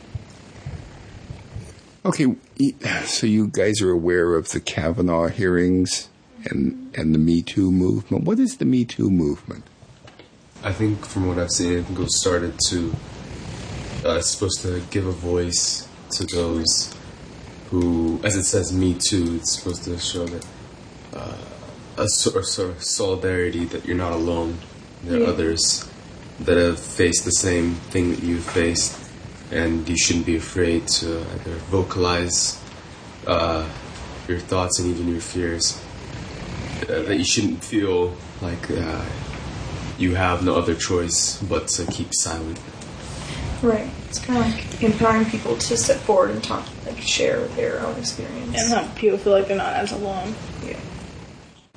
Speaker 10: Okay, e- so you guys are aware of the Kavanaugh hearings and and the Me Too movement. What is the Me Too movement?
Speaker 1: I think from what I've seen, I think it was started to, uh, it's supposed to give a voice to those who, as it says, Me Too, it's supposed to show that uh, a sort of, sort of solidarity that you're not alone. There are
Speaker 2: Yeah.
Speaker 1: others that have faced the same thing that you've faced, and you shouldn't be afraid to either vocalize uh, your thoughts and even your fears. Uh, that you shouldn't feel like uh, you have no other choice but to keep silent.
Speaker 3: Right. It's kind of like empowering people to step forward and talk, like share their own experience.
Speaker 2: And help people feel like they're not as alone.
Speaker 3: Yeah.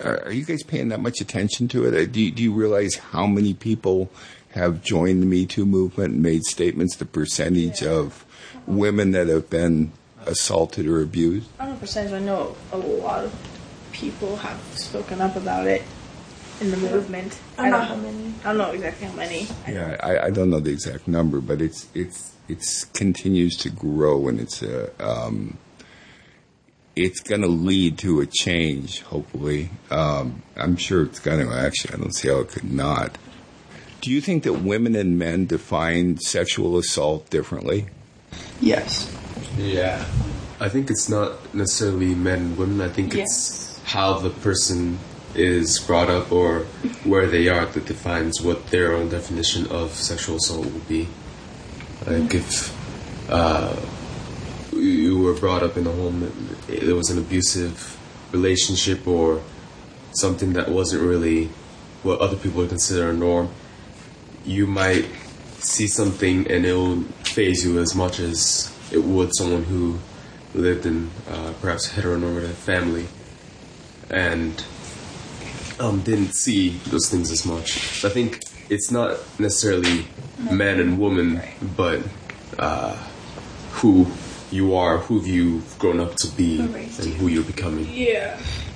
Speaker 10: are, are you guys paying that much attention to it? Uh, Do you, do you realize how many people have joined the Me Too movement and made statements, the percentage of women that have been assaulted or abused?
Speaker 2: I don't know percentage. I know a lot of people have spoken up about it in the movement. I don't know how many. I don't know exactly how many.
Speaker 10: Yeah, I, I don't know the exact number, but it's it's it's continues to grow, and it's a um, it's going to lead to a change. Hopefully, um, I'm sure it's going to. Actually, I don't see how it could not. Do you think that women and men define sexual assault differently?
Speaker 8: Yes.
Speaker 1: Yeah. I think it's not necessarily men and women. I think
Speaker 8: Yeah.
Speaker 1: it's how the person is brought up or where they are that defines what their own definition of sexual assault will be. Like if uh, you were brought up in a home that there was an abusive relationship or something that wasn't really what other people would consider a norm, you might see something and it will faze you as much as it would someone who lived in uh, perhaps a heteronormative family and um, didn't see those things as much. I think it's not necessarily man and woman, but uh, who you are, who you've grown up to be, and who you're becoming.
Speaker 2: Yeah.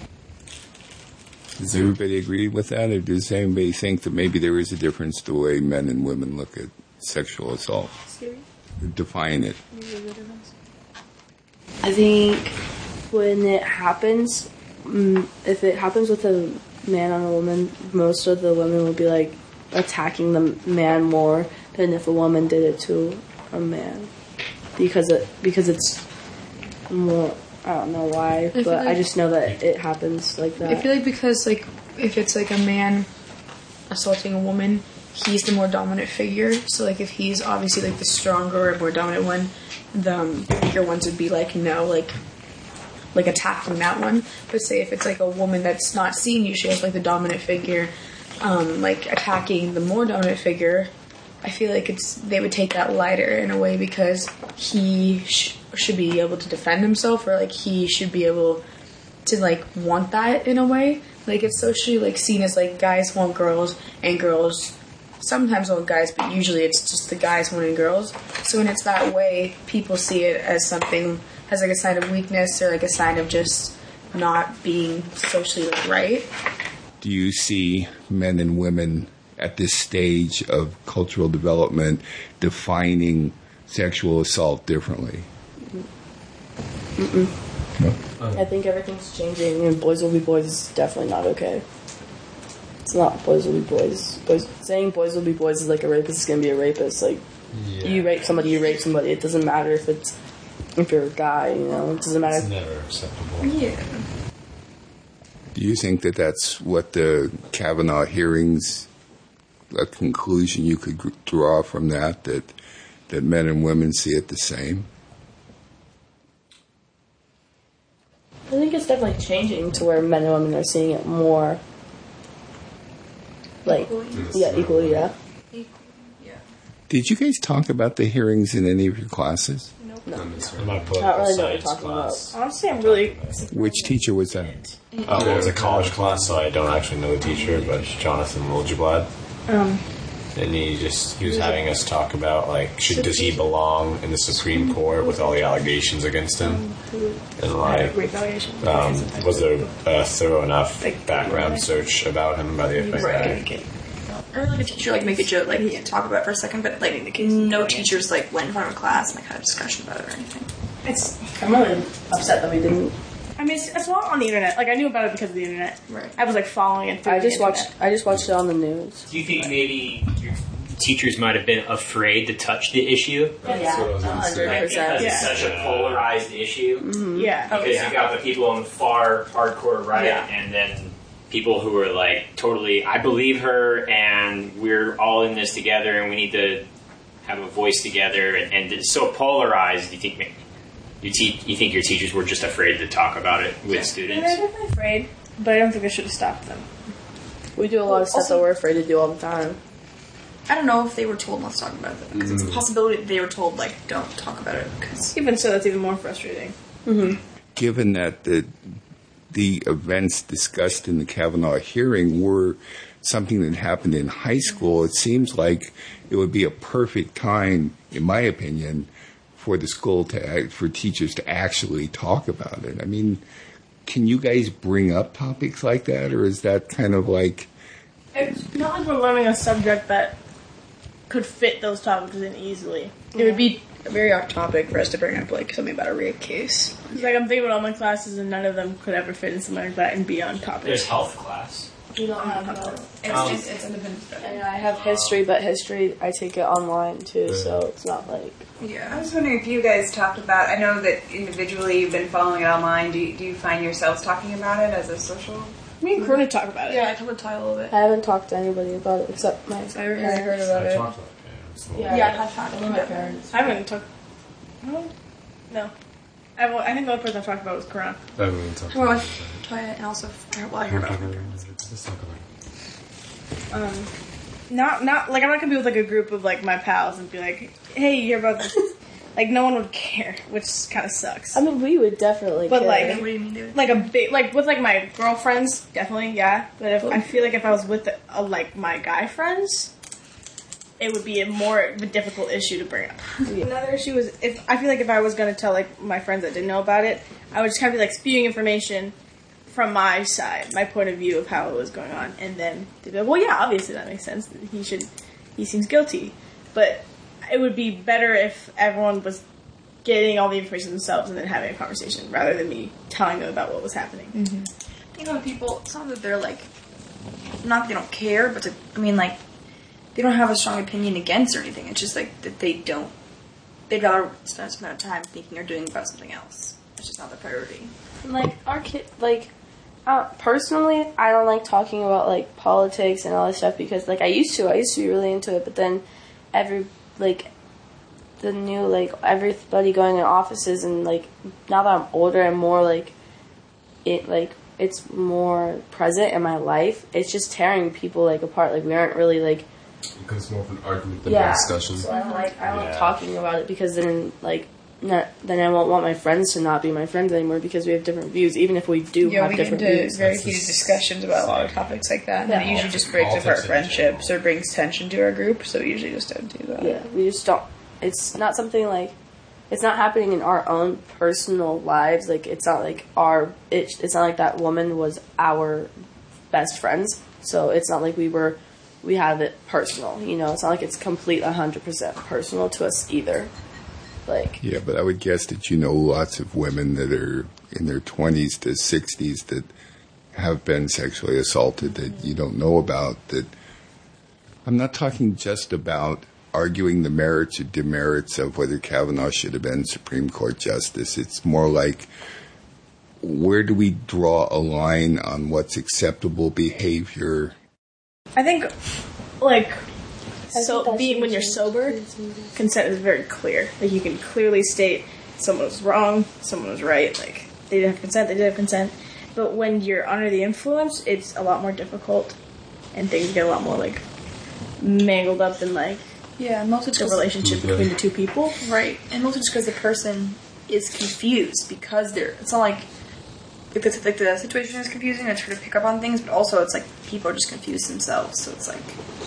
Speaker 10: Does everybody agree with that, or does anybody think that maybe there is a difference the way men and women look at sexual assault? Define it.
Speaker 11: I think when it happens, mm, if it happens with a man on a woman, most of the women will be like attacking the man more than if a woman did it to a man, because it because it's more. I don't know why,
Speaker 8: I
Speaker 11: but
Speaker 8: like
Speaker 11: I just know that it happens like that.
Speaker 8: I feel like because like if it's like a man assaulting a woman, he's the more dominant figure. So like if he's obviously like the stronger or more dominant one, the um, weaker ones would be like no, like like attacking that one. But say if it's like a woman that's not seeing you, she has like the dominant figure, um, like attacking the more dominant figure. I feel like it's they would take that lighter in a way because he sh- should be able to defend himself, or like he should be able to like want that in a way. Like it's socially like seen as like guys want girls and girls sometimes want guys, but usually it's just the guys wanting girls. So when it's that way, people see it as something as like a sign of weakness or like a sign of just not being socially like right.
Speaker 10: Do you see men and women at this stage of cultural development defining sexual assault differently?
Speaker 11: Mm-mm. No. I think everything's changing, and boys will be boys is definitely not okay. It's not boys will be boys. Boys saying boys will be boys is like a rapist is gonna be a rapist. Like yeah. You rape somebody, you rape somebody. It doesn't matter if it's if you're a guy, you know. It doesn't matter.
Speaker 5: It's never acceptable.
Speaker 8: Yeah.
Speaker 10: Do you think that that's what the Kavanaugh hearings? A conclusion you could draw from that, that that men and women see it the same?
Speaker 11: I think it's definitely changing to where men and women are seeing it more. Like, equally. yeah, equally, yeah.
Speaker 8: yeah.
Speaker 10: Did you guys talk about the hearings in any of your classes?
Speaker 11: Nope. No.
Speaker 5: no.
Speaker 11: I don't really know what you're talking
Speaker 5: class.
Speaker 11: about.
Speaker 2: Honestly, I'm really...
Speaker 10: Which teacher was that?
Speaker 5: Oh, well, it was a college class, so I don't actually know the teacher, but it's Jonathan Wilgeblad.
Speaker 2: Um...
Speaker 5: And he just he was having us talk about like should does he belong in the Supreme Court with all the allegations against him, and like um, was there a thorough enough background search about him by the F B I?
Speaker 3: Right. Or like a teacher like make a joke like yeah, talk about it for a second, but like no teachers like went in front of a class and like had a discussion about it or anything.
Speaker 2: It's
Speaker 11: I'm really upset that we didn't.
Speaker 2: I mean, it's, it's not on the internet. Like I knew about it because of the internet.
Speaker 3: Right.
Speaker 2: I was like following it. Through
Speaker 11: I just
Speaker 2: the
Speaker 11: watched. I just watched it on the news.
Speaker 9: Do you think maybe your teachers might have been afraid to touch the issue?
Speaker 11: Yeah, one hundred
Speaker 9: Like,
Speaker 11: percent.
Speaker 9: because it's such a polarized issue.
Speaker 11: Mm-hmm.
Speaker 2: Yeah.
Speaker 9: Because
Speaker 2: Oh, yeah.
Speaker 9: you got the people on the far hardcore right,
Speaker 2: Yeah.
Speaker 9: and then people who are like totally, I believe her, and we're all in this together, and we need to have a voice together, and, and it's so polarized. Do you think you te- you think your teachers were just afraid to talk about it with
Speaker 2: Yeah,
Speaker 9: students?
Speaker 2: they're definitely afraid, but I don't think I should have stopped them.
Speaker 11: We do a lot of stuff that we're afraid to do all the time.
Speaker 3: I don't know if they were told not to talk about it because mm. it's a possibility that they were told like don't talk about it. Cause
Speaker 2: even so, that's even more frustrating.
Speaker 11: Mm-hmm.
Speaker 10: Given that the the events discussed in the Kavanaugh hearing were something that happened in high school, it seems like it would be a perfect time, in my opinion, for the school to, for teachers to actually talk about it. I mean, can you guys bring up topics like that, or is that kind of like...
Speaker 2: It's not like we're learning a subject that could fit those topics in easily.
Speaker 8: It would be a very off topic for us to bring up, like, something about a rape case.
Speaker 2: It's like I'm thinking about all my classes, and none of them could ever fit in something like that and be on topic.
Speaker 9: There's health class.
Speaker 11: You don't have health.
Speaker 8: It's
Speaker 9: Um,
Speaker 8: just, it's independent study.
Speaker 11: And I have history, but history I take it online too, so it's not like...
Speaker 12: Yeah, I was wondering if you guys talked about, I know that individually you've been following it online, do you, do you find yourselves talking about it as a social?
Speaker 2: Me and Karuna talk about it.
Speaker 8: Yeah, I talked with Ty a little bit.
Speaker 11: I haven't talked to anybody about it except my
Speaker 8: I heard, I heard about it.
Speaker 5: talked about parents.
Speaker 11: Yeah,
Speaker 8: Yeah, I had talked
Speaker 11: with
Speaker 8: about
Speaker 11: my
Speaker 8: it.
Speaker 11: parents.
Speaker 2: I haven't talked. No. No. I've, I think the only person I've talked about was Karuna.
Speaker 5: I haven't really talked
Speaker 8: Well,
Speaker 5: about
Speaker 8: with Ty and also, well, I heard about it.
Speaker 5: Let's talk about it.
Speaker 2: Um, not not like I'm not gonna be with like a group of like my pals and be like, hey, you hear about this? Like no one would care, which kind of sucks.
Speaker 11: I mean, we would definitely
Speaker 2: But
Speaker 11: care.
Speaker 2: like,
Speaker 8: What do you mean, dude?
Speaker 2: like a big like with like my girlfriends, definitely, yeah. But if I feel like if I was with the, uh, like my guy friends, it would be a more of a difficult issue to bring up.
Speaker 11: Yeah.
Speaker 2: Another issue is if I feel like if I was gonna tell like my friends that didn't know about it, I would just kind of be like spewing information from my side, my point of view of how it was going on, and then they'd be like, well, yeah, obviously that makes sense. He should, he seems guilty. But it would be better if everyone was getting all the information themselves and then having a conversation rather than me telling them about what was happening.
Speaker 8: Mm-hmm. You know, people, it's not that they're like, not that they don't care, but to, I mean, like, they don't have a strong opinion against or anything. It's just like that they don't, they'd rather spend some amount of time thinking or doing about something else. It's just not the priority.
Speaker 11: Like, our kid, like, uh, personally, I don't like talking about, like, politics and all this stuff because, like, I used to. I used to be really into it, but then every, like, the new, like, everybody going in offices and, like, now that I'm older and more, like, it, like, it's more present in my life, it's just tearing people, like, apart. Like, we aren't really, like...
Speaker 5: It becomes more of an argument than
Speaker 11: yeah,
Speaker 5: a discussion.
Speaker 11: so I don't like, I don't
Speaker 5: Yeah.
Speaker 11: like talking about it because then, like... Not, then I won't want my friends to not be my friends anymore because we have different views, even if we do
Speaker 8: Yeah,
Speaker 11: have
Speaker 8: we get
Speaker 11: different
Speaker 8: into
Speaker 11: views.
Speaker 8: very heated discussions about a lot of topics like that, and
Speaker 11: Yeah.
Speaker 8: it usually just breaks
Speaker 5: All
Speaker 8: apart
Speaker 5: types of
Speaker 8: friendships or brings tension to our group, so we usually just don't do that.
Speaker 11: Yeah, we just don't. It's not something like. It's not happening in our own personal lives. Like, it's not like our. It, it's not like that woman was our best friends. So it's not like we were. We have it personal, you know? It's not like it's complete one hundred percent personal to us either. Like,
Speaker 10: Yeah, but I would guess that you know lots of women that are in their twenties to sixties that have been sexually assaulted that you don't know about. That I'm not talking just about arguing the merits or demerits of whether Kavanaugh should have been Supreme Court Justice. It's more like, where do we draw a line on what's acceptable behavior?
Speaker 2: I think, like,
Speaker 11: I
Speaker 2: so
Speaker 11: think that
Speaker 2: being
Speaker 11: should
Speaker 2: when you're
Speaker 11: change.
Speaker 2: sober, consent is very clear. Like, you can clearly state someone was wrong, someone was right. Like, they didn't have consent, they did have consent. But when you're under the influence, it's a lot more difficult, and things get a lot more, like, mangled up in, like,
Speaker 8: Yeah, and mostly
Speaker 2: the
Speaker 8: just
Speaker 2: relationship between the two people.
Speaker 8: right, and mostly just because the person is confused because they're. It's not like like the, like the situation is confusing. It's hard to pick up on things, but also it's like people are just confused themselves. So it's like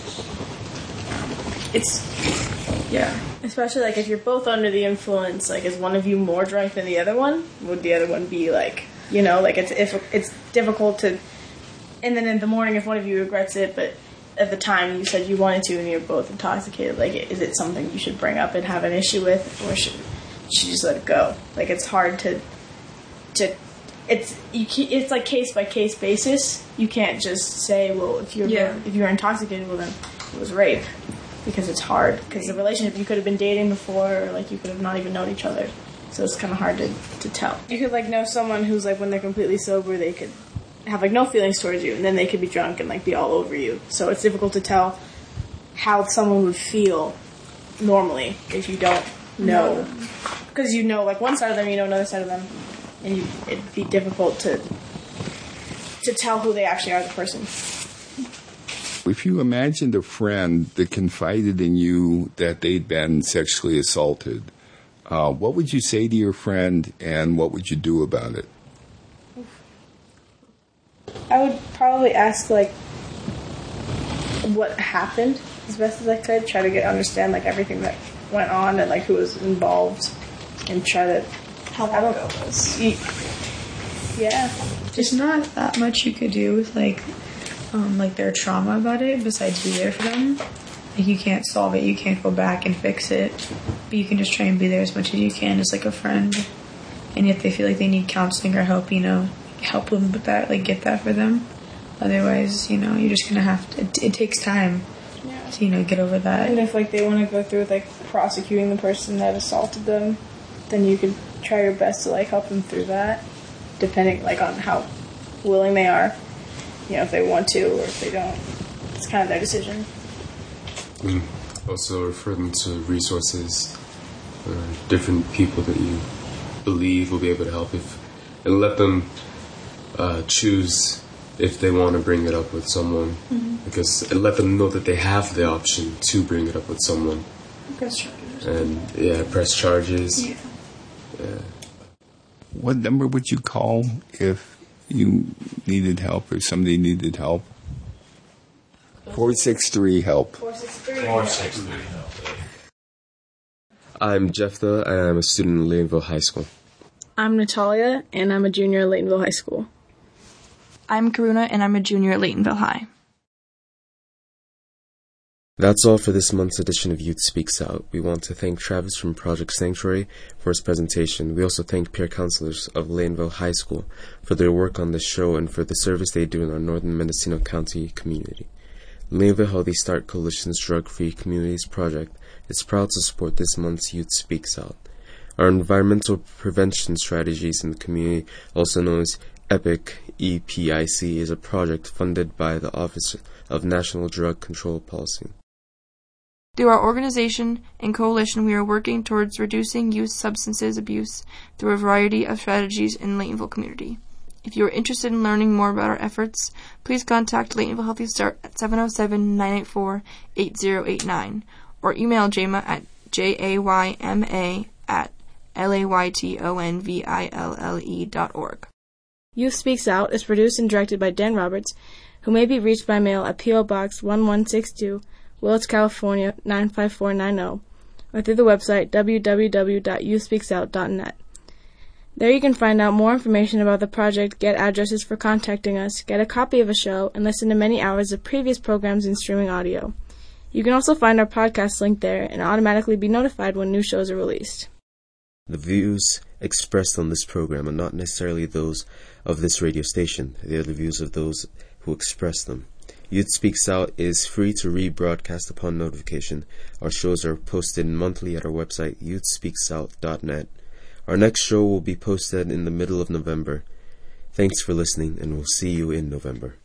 Speaker 8: it's yeah.
Speaker 2: Especially, like, if you're both under the influence, like, is one of you more drunk than the other one? Would the other one be, like, you know, like, it's if it's difficult to... And then in the morning, if one of you regrets it, but at the time you said you wanted to and you're both intoxicated, like, is it something you should bring up and have an issue with? Or should, should you just let it go? Like, it's hard to... to it's you. ca- It's like case-by-case basis. You can't just say, well, if you're
Speaker 8: Yeah.
Speaker 2: if you're intoxicated, well, then it was rape. Because it's hard. Because the relationship, you could have been dating before, or, like, you could have not even known each other. So it's kind of hard to, to tell. You could, like, know someone who's, like, when they're completely sober, they could have, like, no feelings towards you, and then they could be drunk and, like, be all over you. So it's difficult to tell how someone would feel normally if you don't know. Because you know, like, one side of them, you know another side of them, and you, it'd be difficult to to tell who they actually are as a person.
Speaker 10: If you imagined a friend that confided in you that they'd been sexually assaulted, uh, what would you say to your friend and what would you do about it?
Speaker 2: I would probably ask, like, what happened as best as I could. Try to get understand, like, everything that went on and, like, who was involved. And try to...
Speaker 8: How long ago was
Speaker 2: it? Yeah.
Speaker 8: There's not that much you could do with, like, um, like their trauma about it besides be there for them. Like, you can't solve it. You can't go back and fix it. But you can just try and be there as much as you can as, like, a friend. And if they feel like they need counseling or help, you know, help them with that, like, get that for them. Otherwise, you know, you're just gonna have to, it, it takes time yeah. to, you know, get over that.
Speaker 2: And if, like, they want to go through with, like, prosecuting the person that assaulted them, then you could try your best to, like, help them through that, depending, like, on how willing they are. You know, if they want to or if they don't. It's kind of their decision.
Speaker 13: And also refer them to resources, uh, different people that you believe will be able to help, if, and let them uh, choose if they want to bring it up with someone, mm-hmm. because and let them know that they have the option to bring it up with someone.
Speaker 8: Press charges.
Speaker 13: And yeah, press charges.
Speaker 8: Yeah.
Speaker 13: Yeah.
Speaker 10: What number would you call if you needed help or somebody needed help? four six three help.
Speaker 2: four six three
Speaker 5: four six three help.
Speaker 1: I'm Jephthah, and I'm a student at Laytonville High School.
Speaker 2: I'm Natalia, and I'm a junior at Laytonville High School.
Speaker 3: I'm Karuna, and I'm a junior at Laytonville High.
Speaker 1: That's all for this month's edition of Youth Speaks Out. We want to thank Travis from Project Sanctuary for his presentation. We also thank peer counselors of Laytonville High School for their work on this show and for the service they do in our northern Mendocino County community. Laytonville Healthy Start Coalition's Drug-Free Communities Project is proud to support this month's Youth Speaks Out. Our environmental prevention strategies in the community, also known as EPIC, E P I C, is a project funded by the Office of National Drug Control Policy.
Speaker 3: Through our organization and coalition, we are working towards reducing youth substances abuse through a variety of strategies in the Laytonville community. If you are interested in learning more about our efforts, please contact Laytonville Healthy Start at seven oh seven, nine eight four, eight oh eight nine or email Jayma at J A Y M A at L A Y T O N V I L L E dot org.
Speaker 2: Youth Speaks Out is produced and directed by Dan Roberts, who may be reached by mail at P O Box one one six two, Willits, California nine five four nine zero, or through the website w w w dot youth speaks out dot net. There you can find out more information about the project, get addresses for contacting us, get a copy of a show, and listen to many hours of previous programs in streaming audio. You can also find our podcast link there and automatically be notified when new shows are released.
Speaker 1: The views expressed on this program are not necessarily those of this radio station. They are the views of those who express them. Youth Speaks Out is free to rebroadcast upon notification. Our shows are posted monthly at our website, youth speaks out dot net. Our next show will be posted in the middle of November. Thanks for listening, and we'll see you in November.